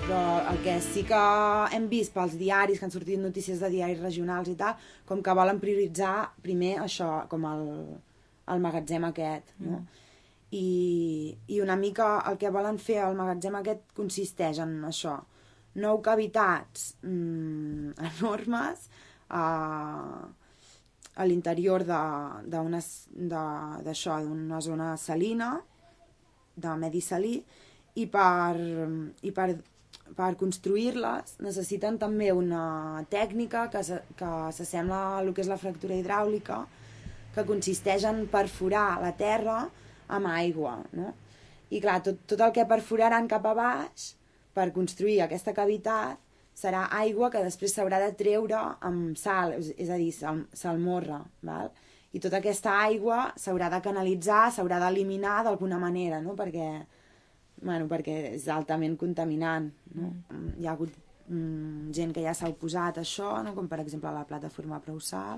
però el que sí que hem vist pels diaris, que han sortit notícies de diaris regionals i tal, com que volen prioritzar primer això, com el, el magatzem aquest, no? Mm. I, i una mica el que volen fer al magatzem aquest consisteix en això, nou cavitats mm, enormes a, a l'interior d'una zona salina, de medi salí, i per, i per, per construir-les necessiten també una tècnica que, se, que s'assembla a el que és la fractura hidràulica, que consisteix en perforar la terra amb aigua, no? I clar, tot, tot el que perforaran cap a baix per construir aquesta cavitat serà aigua que després s'haurà de treure amb sal, és a dir, sal, salmorra, val? I tota aquesta aigua s'haurà de canalitzar, s'haurà d'eliminar d'alguna manera, no? Perquè, bueno, perquè és altament contaminant, no? Mm. Hi ha hagut mm, gent que ja s'ha oposat a això, no? Com per exemple la plataforma Prou Sal.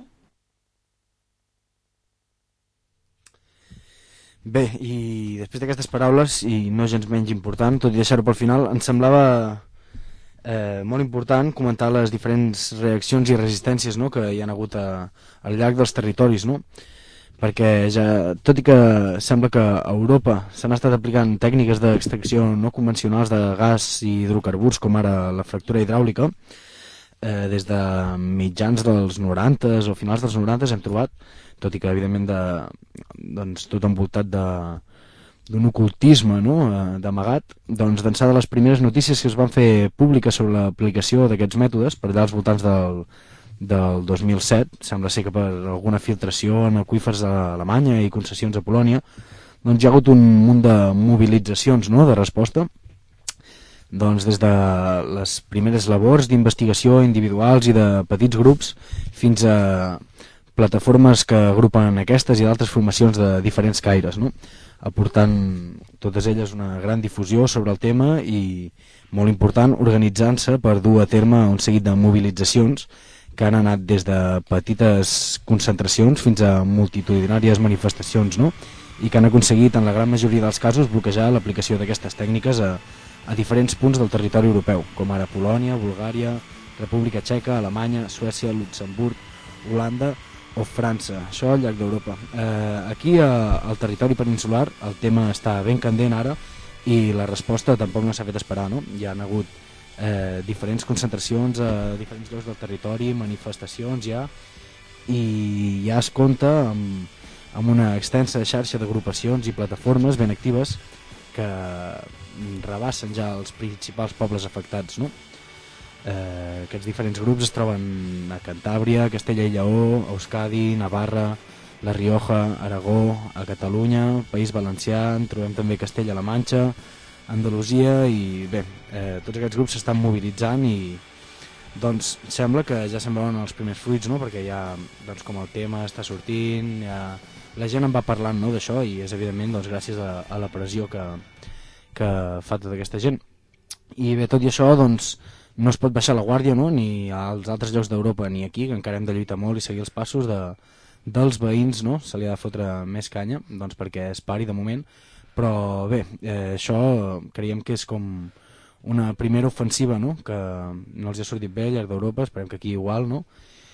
Bé, i després d'aquestes paraules, i no gens menys important, tot i deixar-ho pel final, em semblava eh, molt important comentar les diferents reaccions i resistències, no?, que hi ha hagut a, al llarg dels territoris, no? Perquè ja, tot i que sembla que a Europa s'han estat aplicant tècniques d'extracció no convencionals de gas i hidrocarburs, com ara la fractura hidràulica, eh, des de mitjans dels noranta o finals dels noranta hem trobat, tot i que evidentment de, doncs, tot envoltat d'un ocultisme, no?, d'amagat, doncs d'ençà de les primeres notícies que es van fer públiques sobre l'aplicació d'aquests mètodes, per allà als voltants del, del dos mil set, sembla ser que per alguna filtració en aqüífers a Alemanya i concessions a Polònia, doncs hi ha hagut un munt de mobilitzacions, no?, de resposta, doncs des de les primeres labors d'investigació individuals i de petits grups fins a plataformes que agrupen aquestes i d'altres formacions de diferents caires, no?, aportant totes elles una gran difusió sobre el tema i, molt important, organitzant-se per dur a terme un seguit de mobilitzacions que han anat des de petites concentracions fins a multitudinàries manifestacions, no?, i que han aconseguit, en la gran majoria dels casos, bloquejar l'aplicació d'aquestes tècniques a, a diferents punts del territori europeu, com ara Polònia, Bulgària, República Txeca, Alemanya, Suècia, Luxemburg, Holanda o França, això al llarg d'Europa. Eh, aquí, a, al territori peninsular, el tema està ben candent ara i la resposta tampoc no s'ha fet esperar, no? Hi ha hagut eh, diferents concentracions a diferents llocs del territori, manifestacions ja, i ja es compta amb, amb una extensa xarxa d'agrupacions i plataformes ben actives que rebassen ja els principals pobles afectats, no? Eh, aquests diferents grups es troben a Cantàbria, Castella i Lleó, Euskadi, Navarra, La Rioja, Aragó, a Catalunya, País Valencià, en trobem també Castella-La Manxa, Andalusia, i bé, eh, tots aquests grups s'estan mobilitzant i doncs sembla que ja se'n veuen els primers fruits, no?, perquè ja, doncs, com el tema està sortint, ja, la gent en va parlant, no?, d'això, i és evidentment doncs, gràcies a, a la pressió que, que fa tota aquesta gent. I bé, tot i això, doncs, no es pot baixar la guàrdia, no?, ni als altres llocs d'Europa ni aquí, que encara hem de lluitar molt i seguir els passos de, dels veïns, no?, se li ha de fotre més canya, doncs perquè es pari de moment, però bé, eh, això creiem que és com una primera ofensiva, no?, que no els ha sortit bé al llarg d'Europa, esperem que aquí igual, no?,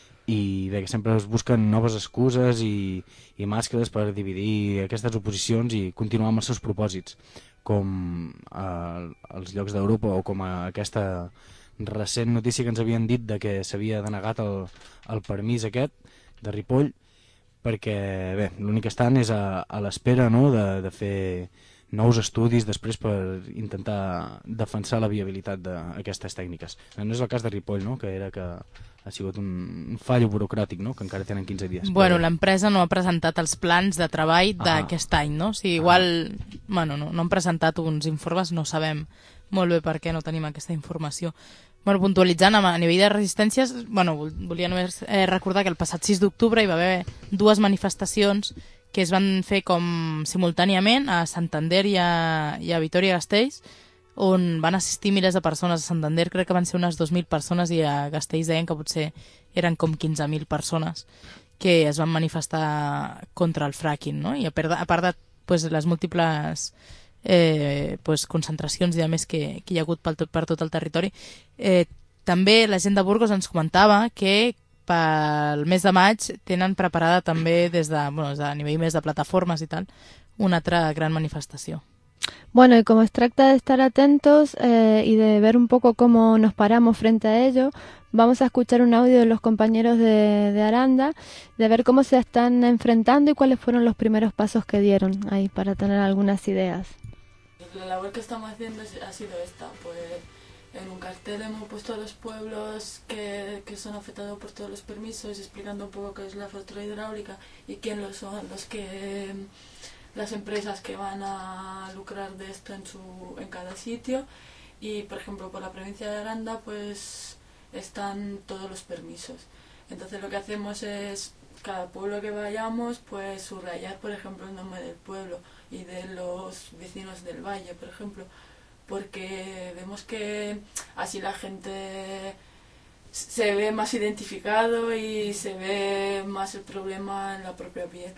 i bé, que sempre es busquen noves excuses i, i màscares per dividir aquestes oposicions i continuar amb els seus propòsits, com eh, als llocs d'Europa o com a aquesta recent notícia que ens havien dit de que s'havia denegat el, el permís aquest de Ripoll, perquè bé, l'únic que estan és a, a l'espera, no?, de, de fer nous estudis després per intentar defensar la viabilitat d'aquestes tècniques. No és el cas de Ripoll, no?, que era que ha sigut un fallo burocràtic, no?, que encara tenen quinze dies. Bueno, però l'empresa no ha presentat els plans de treball d'aquest any, no? O sigui, igual, ah. bueno, no, no han presentat uns informes, no sabem molt bé per què no tenim aquesta informació. Bueno, puntualitzant, a nivell de resistències, bueno, volia només eh, recordar que el passat sis d'octubre hi va haver dues manifestacions que es van fer com simultàniament a Santander i a, i a Vitoria-Gasteiz, on van assistir milers de persones. A Santander crec que van ser unes dos mil persones i a Gasteiz deien que potser eren com quinze mil persones que es van manifestar contra el fracking, no? I a part de, a part de pues, les múltiples eh, pues, concentracions i a més que, que hi ha hagut per tot, per tot el territori. Eh, també la gent de Burgos ens comentava que pel mes de maig tenen preparada també des de, bueno, des de a nivell més de plataformes i tal, una altra gran manifestació. Bueno, y como se trata de estar atentos eh, y de ver un poco cómo nos paramos frente a ello, vamos a escuchar un audio de los compañeros de, de Aranda, de ver cómo se están enfrentando y cuáles fueron los primeros pasos que dieron ahí para tener algunas ideas. La labor que estamos haciendo ha sido esta, pues en un cartel hemos puesto a los pueblos que, que son afectados por todos los permisos, explicando un poco qué es la fractura hidráulica y quién lo son los que... las empresas que van a lucrar de esto en, su, en cada sitio. Y por ejemplo por la provincia de Aranda pues están todos los permisos. Entonces lo que hacemos es, cada pueblo que vayamos, pues subrayar por ejemplo el nombre del pueblo y de los vecinos del valle, por ejemplo, porque vemos que así la gente se ve más identificado y se ve más el problema en la propia piel.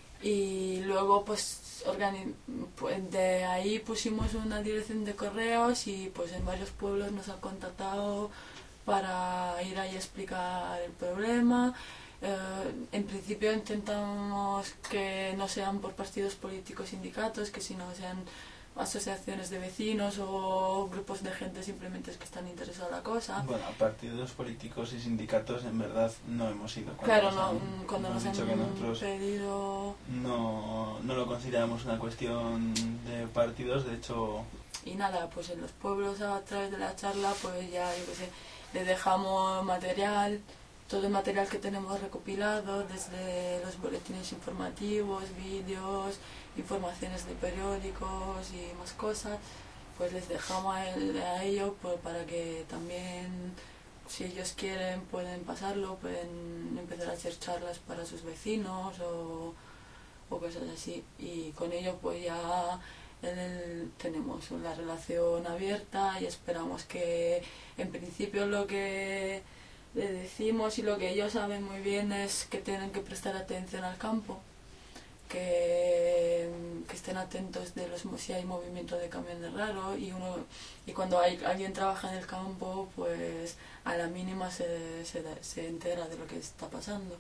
Y luego pues, organi pues de ahí pusimos una dirección de correos y pues en varios pueblos nos han contactado para ir ahí a explicar el problema. Eh, en principio intentamos que no sean por partidos políticos, sindicatos, que sino sean asociaciones de vecinos o grupos de gente simplemente que están interesados en la cosa. Bueno, partidos políticos y sindicatos en verdad no hemos ido. Claro, nos no, han, cuando nos, nos han que nosotros pedido... No, no lo consideramos una cuestión de partidos, de hecho... Y nada, pues en los pueblos a través de la charla pues ya, yo qué sé, les dejamos material, todo el material que tenemos recopilado, desde los boletines informativos, vídeos, informaciones de periódicos y más cosas, pues les dejamos a, él, a ellos pues, para que también, si ellos quieren, pueden pasarlo, pueden empezar a hacer charlas para sus vecinos o, o cosas así. Y con ellos pues ya en el, tenemos una relación abierta y esperamos que en principio lo que le decimos y lo que ellos saben muy bien es que tienen que prestar atención al campo, que, que estén atentos de los si hay movimiento de camiones raros y uno y cuando hay, alguien trabaja en el campo pues a la mínima se, se, se entera de lo que está pasando.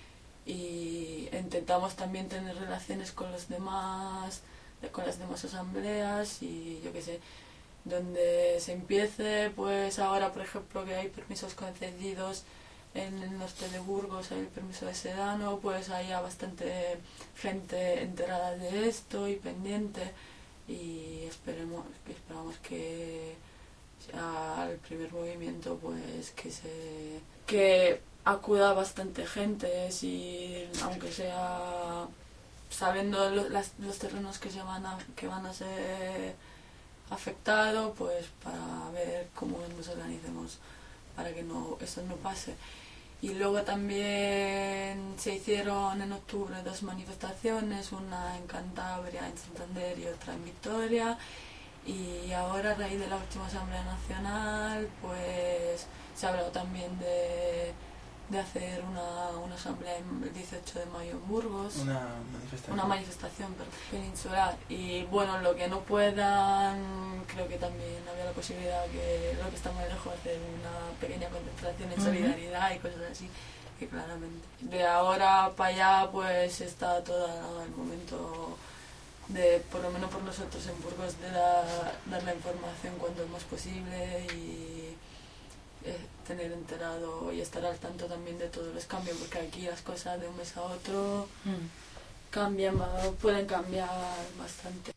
Y intentamos también tener relaciones con los demás con las demás asambleas y yo qué sé, donde se empiece, pues ahora por ejemplo que hay permisos concedidos en el norte de Burgos, hay el permiso de Sedano, pues haya bastante gente enterada de esto y pendiente y esperemos, esperamos que al primer movimiento pues que se que acuda bastante gente, si aunque sea sabiendo lo, las, los terrenos que se van a que van a ser afectados, pues para ver cómo nos organicemos para que no eso no pase. Y luego también se hicieron en octubre dos manifestaciones, una en Cantabria, en Santander y otra en Vitoria. Y ahora a raíz de la última Asamblea Nacional pues se ha hablado también de de hacer una, una asamblea el dieciocho de mayo en Burgos. Una manifestación. Una manifestación perdón, peninsular. Y bueno, lo que no puedan, creo que también había la posibilidad que lo que está muy lejos de hacer una pequeña concentración en solidaridad y cosas así, que claramente. De ahora para allá pues está todo el momento de, por lo menos por nosotros en Burgos, de la, dar la información cuanto más posible y eh, tener enterado y estar al tanto también de todos los cambios, porque aquí las cosas de un mes a otro mm. cambian, pueden cambiar bastante.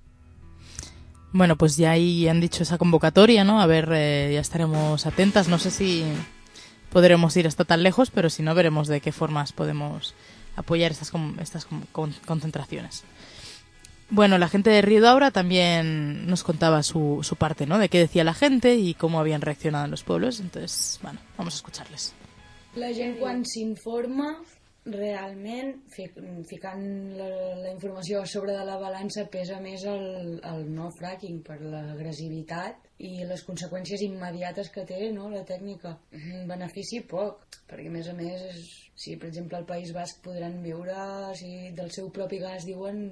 Bueno, pues ya ahí han dicho esa convocatoria, ¿no? A ver, eh, ya estaremos atentas. No sé si podremos ir hasta tan lejos, pero si no, veremos de qué formas podemos apoyar estas, estas concentraciones. Bueno, la gente de Riudaura también nos contaba su, su parte, ¿no? De qué decía la gente y cómo habían reaccionado en los pueblos. Entonces, bueno, vamos a escucharles. La gent quan s'informa realment ficant la, la informació sobre de la balança pesa més el, el no fracking per l'agressivitat i les conseqüències immediates que té, no, la tècnica. Benefici poc, perquè a més a més és, si per exemple al País Basc podran viure si del seu propi gas diuen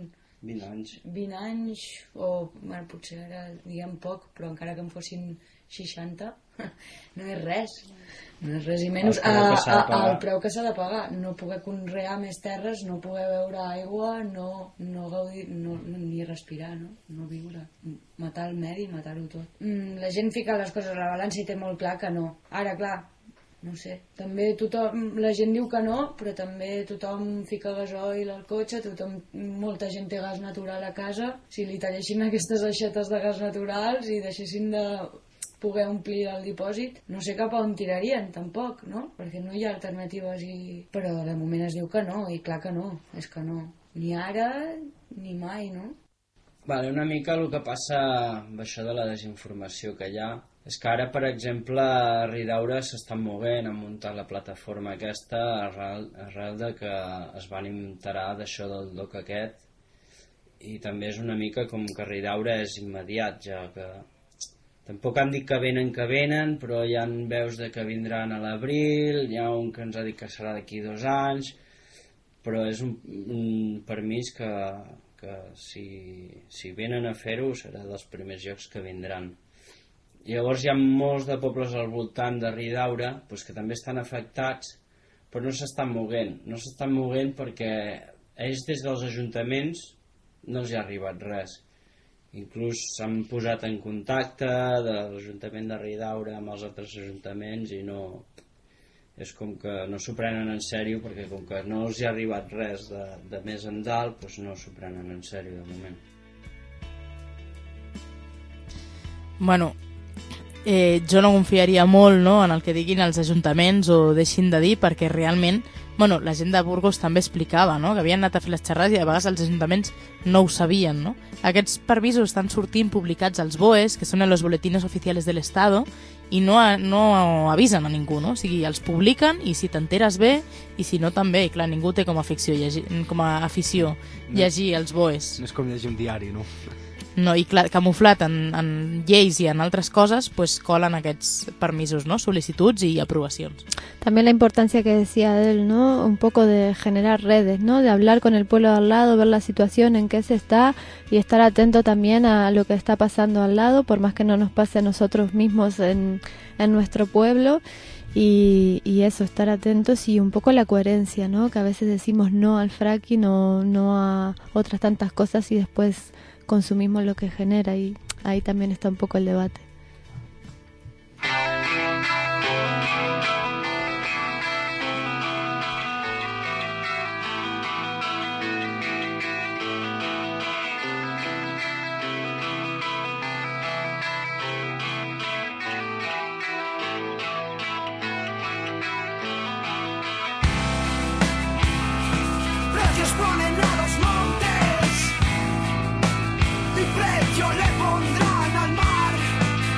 vint anys. vint anys, o bueno, potser ara diguem poc, però encara que em fossin seixanta, no és res. No és res i menys El preu que s'ha de a- a- pagar. el preu que s'ha de pagar. No poder conrear més terres, no poder beure aigua, no, no gaudir, no, no, ni respirar, no? No viure. Matar el medi, matar-ho tot. Mm, la gent fica les coses a la balança i té molt clar que no. Ara, clar, no sé, també tothom, la gent diu que no, però també tothom fica gasoil al cotxe, tothom, molta gent té gas natural a casa. Si li tallessin aquestes aixetes de gas naturals i deixessin de poder omplir el dipòsit, no sé cap a on tirarien tampoc, no? Perquè no hi ha alternatives i... Però de moment es diu que no, i clar que no, és que no. Ni ara ni mai, no? Vale, una mica el que passa amb això de la desinformació que hi ha és que ara, per exemple, a Ridaura s'estan movent a muntar la plataforma aquesta arrel, arrel de que es van enterar d'això del doc aquest, i també és una mica com que Ridaura és immediat, ja que tampoc han dit que venen que venen, però hi ha veus de que vindran a l'abril, hi ha un que ens ha dit que serà d'aquí dos anys, però és un, un permís que, que si, si venen a fer-ho serà dels primers llocs que vindran. Llavors hi ha molts de pobles al voltant de Ridaura doncs, que també estan afectats, però no s'estan moguent. No s'estan moguent perquè ells des dels ajuntaments no els hi ha arribat res. Inclús s'han posat en contacte de l'Ajuntament de Ridaura amb els altres ajuntaments i no... És com que no s'ho prenen en sèrio, perquè com que no els hi ha arribat res de, de més en dalt, doncs no s'ho prenen en sèrio de moment. Bueno, eh, jo no confiaria molt, no, en el que diguin els ajuntaments o deixin de dir, perquè realment, bueno, la gent de Burgos també explicava, no, que havien anat a fer les xerrades i a vegades els ajuntaments no ho sabien, no? Aquests permisos estan sortint publicats als B O Es, que són en los boletines oficiales del Estado, i no, no avisen a ningú, no? O sigui, els publiquen i si t'enteres bé i si no també, i clar, ningú té com a afició llegir, com a afició llegir els B O Es. No és com llegir un diari, no? No, i clar, camuflat en, en lleis i en altres coses, pues colen aquests permisos, ¿no? Sol·licituds y aprobacions. También la importancia que decía él, ¿no? Un poco de generar redes, ¿no? De hablar con el pueblo de al lado, ver la situación en que se está y estar atento también a lo que está pasando al lado, por más que no nos pase a nosotros mismos en, en nuestro pueblo. Y, y eso, estar atentos y un poco la coherencia, ¿no? Que a veces decimos no al fracking, no, no a otras tantas cosas y después consumimos lo que genera, y ahí también está un poco el debate. Precios ponen a los montes y precio le pondrán al mar.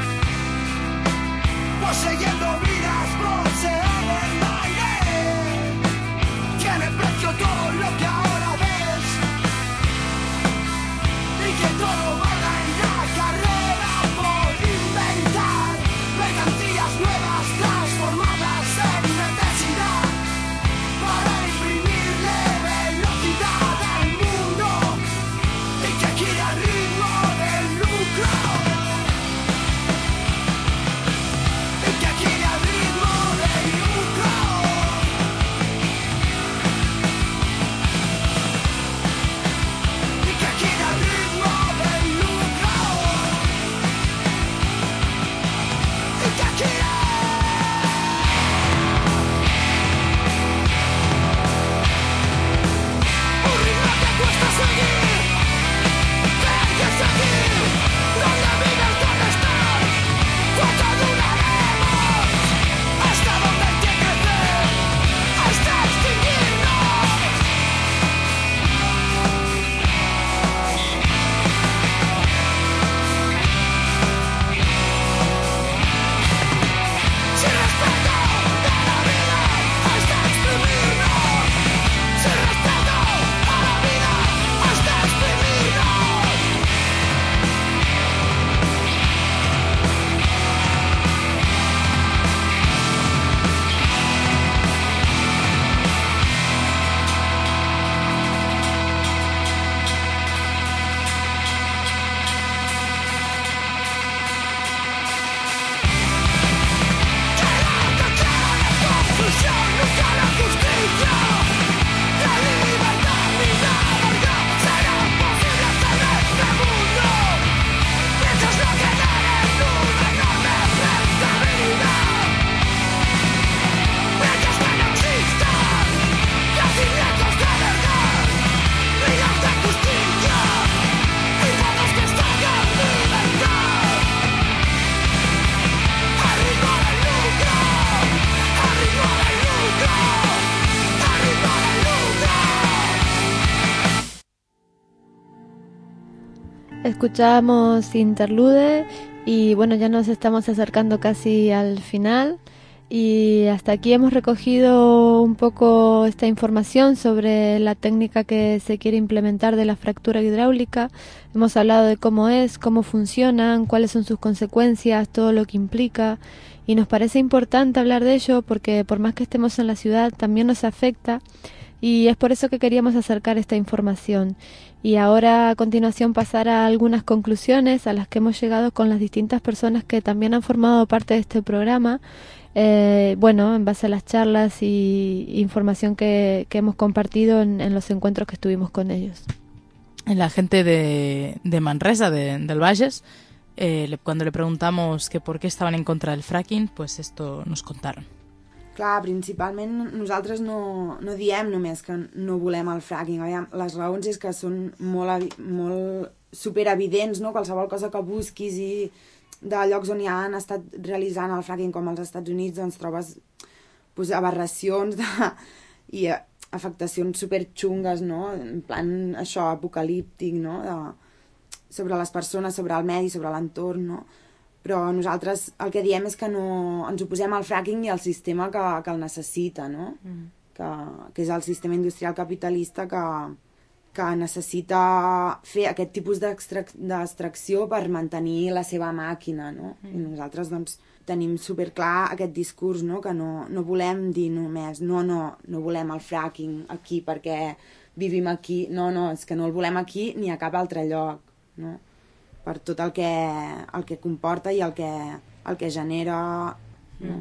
Escuchamos Interlude y bueno, ya nos estamos acercando casi al final. Y hasta aquí hemos recogido un poco esta información sobre la técnica que se quiere implementar de la fractura hidráulica. Hemos hablado de cómo es, cómo funcionan, cuáles son sus consecuencias, todo lo que implica. Y nos parece importante hablar de ello porque por más que estemos en la ciudad también nos afecta. Y es por eso que queríamos acercar esta información. Y ahora a continuación pasar a algunas conclusiones a las que hemos llegado con las distintas personas que también han formado parte de este programa. Eh, bueno, en base a las charlas y información que, que hemos compartido en, en los encuentros que estuvimos con ellos. La gente de, de Manresa, de, del Bages, eh, le, cuando le preguntamos que por qué estaban en contra del fracking, pues esto nos contaron. Clar, principalment nosaltres no, no diem només que no volem el fracking. Aviam, les raons és que són molt, molt superevidents, no? Qualsevol cosa que busquis i de llocs on ja han estat realitzant el fracking com als Estats Units, doncs trobes pues, aberracions de, i afectacions superxungues, no? En plan, això, apocalíptic, no? De, sobre les persones, sobre el medi, sobre l'entorn, no? Però nosaltres el que diem és que no ens oposem al fracking i al sistema que, que el necessita, no? Mm. Que, que és el sistema industrial capitalista que, que necessita fer aquest tipus d'extracció per mantenir la seva màquina, no? Mm. I nosaltres, doncs, tenim superclar aquest discurs, no? Que no, no volem dir només no, no, no volem el fracking aquí perquè vivim aquí. No, no, és que no el volem aquí ni a cap altre lloc, no? Per tot el que, el que comporta i el que, el que genera, ¿no?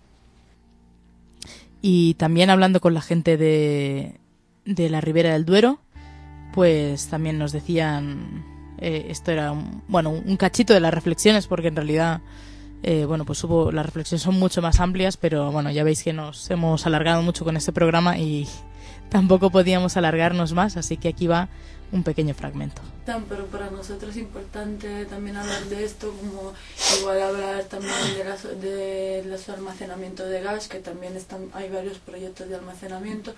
Y también hablando con la gente de, de la Ribera del Duero, pues también nos decían, eh, esto era un, bueno, un cachito de las reflexiones, porque en realidad, eh, bueno, pues hubo, las reflexiones son mucho más amplias, pero bueno, ya veis que nos hemos alargado mucho con este programa y tampoco podíamos alargarnos más, así que aquí va un pequeño fragmento. Pero para nosotros es importante también hablar de esto, como igual hablar también de, las, de los almacenamiento de gas, que también están, hay varios proyectos de almacenamiento,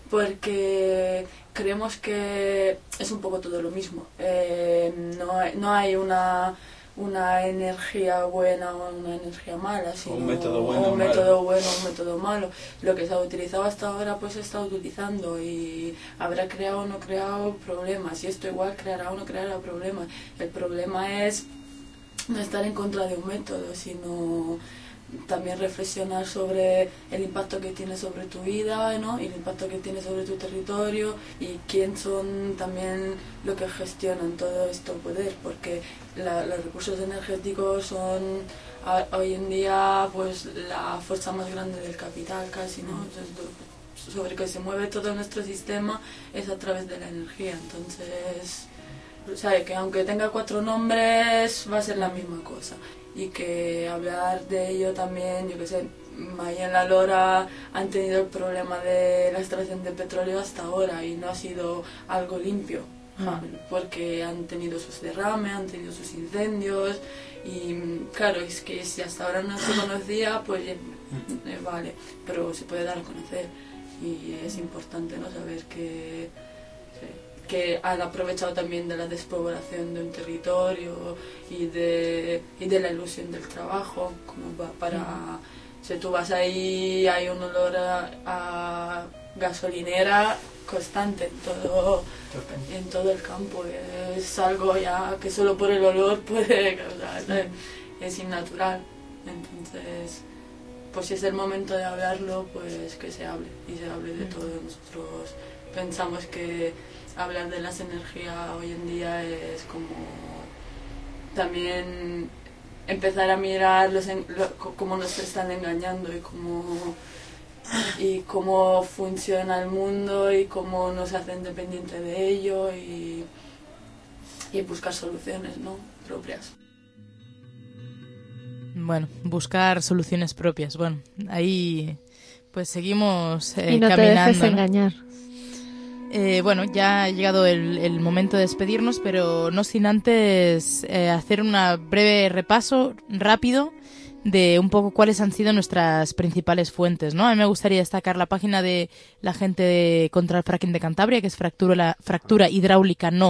porque creemos que es un poco todo lo mismo. Eh, no, hay, no hay una, una energía buena o una energía mala, sino un método bueno, un método bueno, un método malo. Lo que se ha utilizado hasta ahora pues se está utilizando y habrá creado o no creado problemas, y esto igual creará o no creará problemas. El problema es no estar en contra de un método, sino también reflexionar sobre el impacto que tiene sobre tu vida, ¿no? Y el impacto que tiene sobre tu territorio y quién son también los que gestionan todo esto poder, porque la, los recursos energéticos son a, hoy en día pues la fuerza más grande del capital casi, ¿no? Entonces, sobre que se mueve todo nuestro sistema es a través de la energía. Entonces, sabe que aunque tenga cuatro nombres va a ser la misma cosa. Y que hablar de ello también, yo que sé, ahí en La Lora han tenido el problema de la extracción de petróleo hasta ahora y no ha sido algo limpio, mm. porque han tenido sus derrames, han tenido sus incendios y claro, es que si hasta ahora no se conocía, pues eh, vale, pero se puede dar a conocer y es importante, ¿no? Saber que... Sí, que han aprovechado también de la despoblación de un territorio y de, y de la ilusión del trabajo, como para, uh-huh. si tú vas ahí hay un olor a, a gasolinera constante en todo, en todo el campo, es algo ya que solo por el olor puede causar, ¿sabes? Es innatural, entonces pues si es el momento de hablarlo, pues que se hable y se hable de todo. Nosotros pensamos que hablar de las energías hoy en día es como también empezar a mirar los en, lo, cómo nos están engañando y cómo, y cómo funciona el mundo y cómo nos hacen dependientes de ello y, y buscar soluciones, ¿no? propias. Bueno, buscar soluciones propias. Bueno, ahí pues seguimos eh, y no caminando. te dejes ¿no? engañar. Eh, bueno, ya ha llegado el, el momento de despedirnos, pero no sin antes eh, hacer un breve repaso rápido de un poco cuáles han sido nuestras principales fuentes, ¿no? A mí me gustaría destacar la página de la gente de contra el fracking de Cantabria, que es fractura, fractura hidráulica no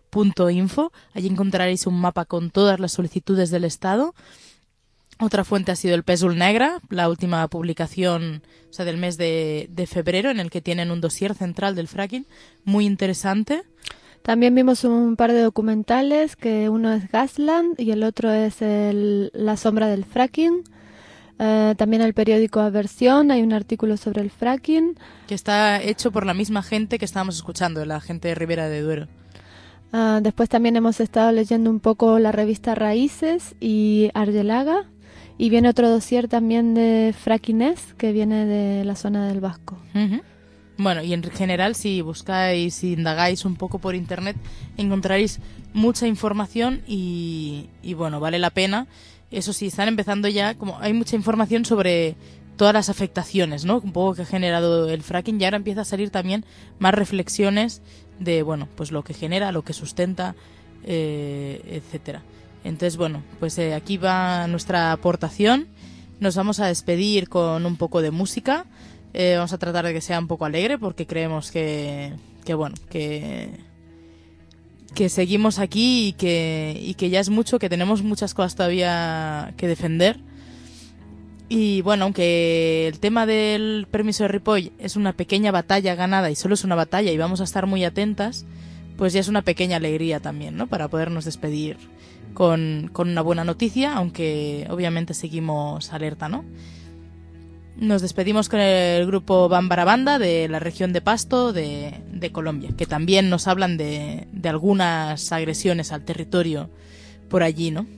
punto info. Allí encontraréis un mapa con todas las solicitudes del Estado. Otra fuente ha sido el Pèsol Negre, la última publicación, o sea, del mes de, de febrero, en el que tienen un dossier central del fracking, muy interesante. También vimos un par de documentales, que uno es Gasland y el otro es el, La sombra del fracking. Uh, también el periódico Aversión, hay un artículo sobre el fracking. Que está hecho por la misma gente que estábamos escuchando, la gente de Ribera de Duero. Uh, después también hemos estado leyendo un poco la revista Raíces y Argelaga. Y viene otro dossier también de Frackinés, que viene de la zona del Vasco. Uh-huh. Bueno, y en general, si buscáis, si indagáis un poco por internet, encontraréis mucha información y, y bueno, vale la pena. Eso sí, están empezando ya, como hay mucha información sobre todas las afectaciones, ¿no? Un poco que ha generado el fracking, y ahora empieza a salir también más reflexiones de, bueno, pues lo que genera, lo que sustenta, eh, etcétera. Entonces, bueno, pues eh, aquí va nuestra aportación. Nos vamos a despedir con un poco de música. Eh, vamos a tratar de que sea un poco alegre, porque creemos que, que bueno, que, que seguimos aquí y que, y que ya es mucho, que tenemos muchas cosas todavía que defender. Y bueno, aunque el tema del permiso de Ripoll es una pequeña batalla ganada y solo es una batalla y vamos a estar muy atentas, pues ya es una pequeña alegría también, ¿no? Para podernos despedir con, con una buena noticia, aunque obviamente seguimos alerta, ¿no? Nos despedimos con el grupo Bambarabanda de la región de Pasto de, de Colombia, que también nos hablan de, de algunas agresiones al territorio por allí, ¿no?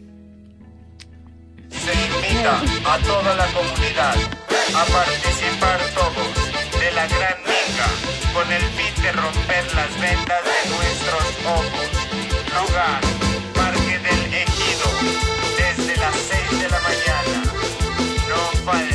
Se invita a toda la comunidad a participar todos de la Gran Minga con el fin de romper las vendas de nuestros ojos. Lugar, Parque del Ejido, desde las seis de la mañana. No falte.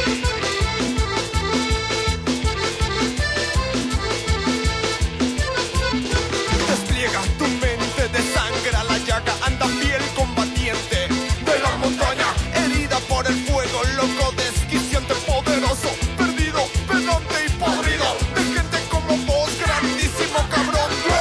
Despliega tu mente, desangra la llaga, anda fiel combatiente de la montaña, herida por el fuego, loco, desquiciante, poderoso, perdido, pedante y podrido, de gente como vos, grandísimo cabrón.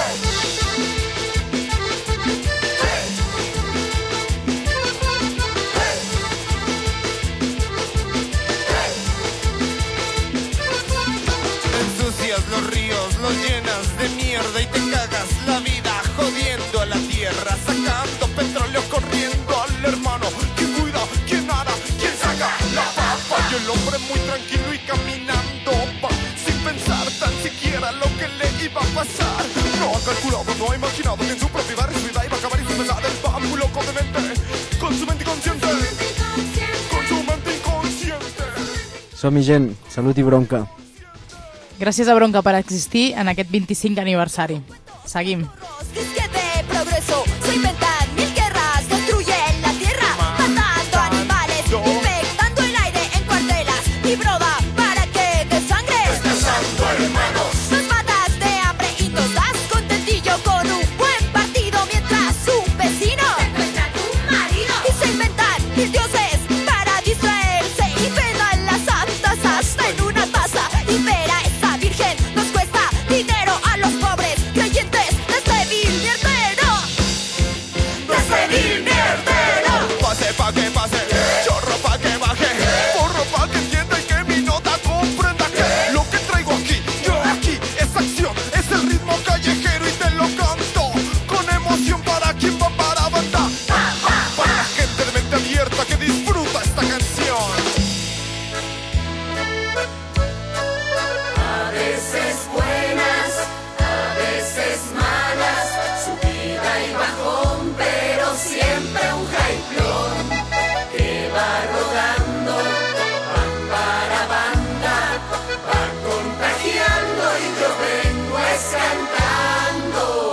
Ensucias los ríos, los llenas de mierda y te cagas la vida jodiendo a la tierra, sacando petróleo, corriendo al hermano. ¿Quién cuida? ¿Quién hará? ¿Quién saca la papa? Y el hombre muy tranquilo y caminando va, sin pensar tan siquiera lo que le iba a pasar. No ha calculado, no ha imaginado que en su propio barrio su vida iba a acabar y su pensar el papu loco de mente, con su mente inconsciente, con su mente inconsciente. Som-hi, gent. Salut i bronca. Gràcies a Bronca per existir en aquest vint-i-cinquè aniversari. Seguim. Disquete progreso, se inventan mil guerras, destruyen la tierra, matando animales, infectando el aire en cuartelas. Mi broda, ¿para qué desangres? Descansando, hermanos. Nos matas de hambre y nos das contentillo con un buen partido, mientras un vecino encuentra a tu marido y se inventan mil dioses para distraerse y pedan las santas hasta en una taza. Y ver a esa virgen nos cuesta dinero a los pobres creyentes de este vil mierdero, de este vil mierdero. Pase pa' que pase, chorro pa' que baje, porro pa' que entienda y que mi nota comprenda que lo que traigo aquí, yo aquí, es acción, es el ritmo callejero y te lo canto con emoción para quien va para banda, para la gente de mente abierta que disfruta esta canción. A veces buenas, a veces malas, subida y bajón, pero siempre un jaiplón que va rodando, van para banda, va contagiando y yo vengo es cantando.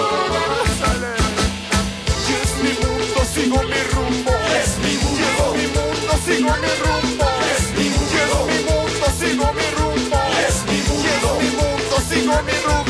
Y es mi mundo, sigo mi rumbo, Es mi mundo. y es mi mundo, sigo mi rumbo, Es mi mundo. y es mi mundo, sigo mi rumbo, Es mi mundo. y es mi mundo, sigo mi rumbo.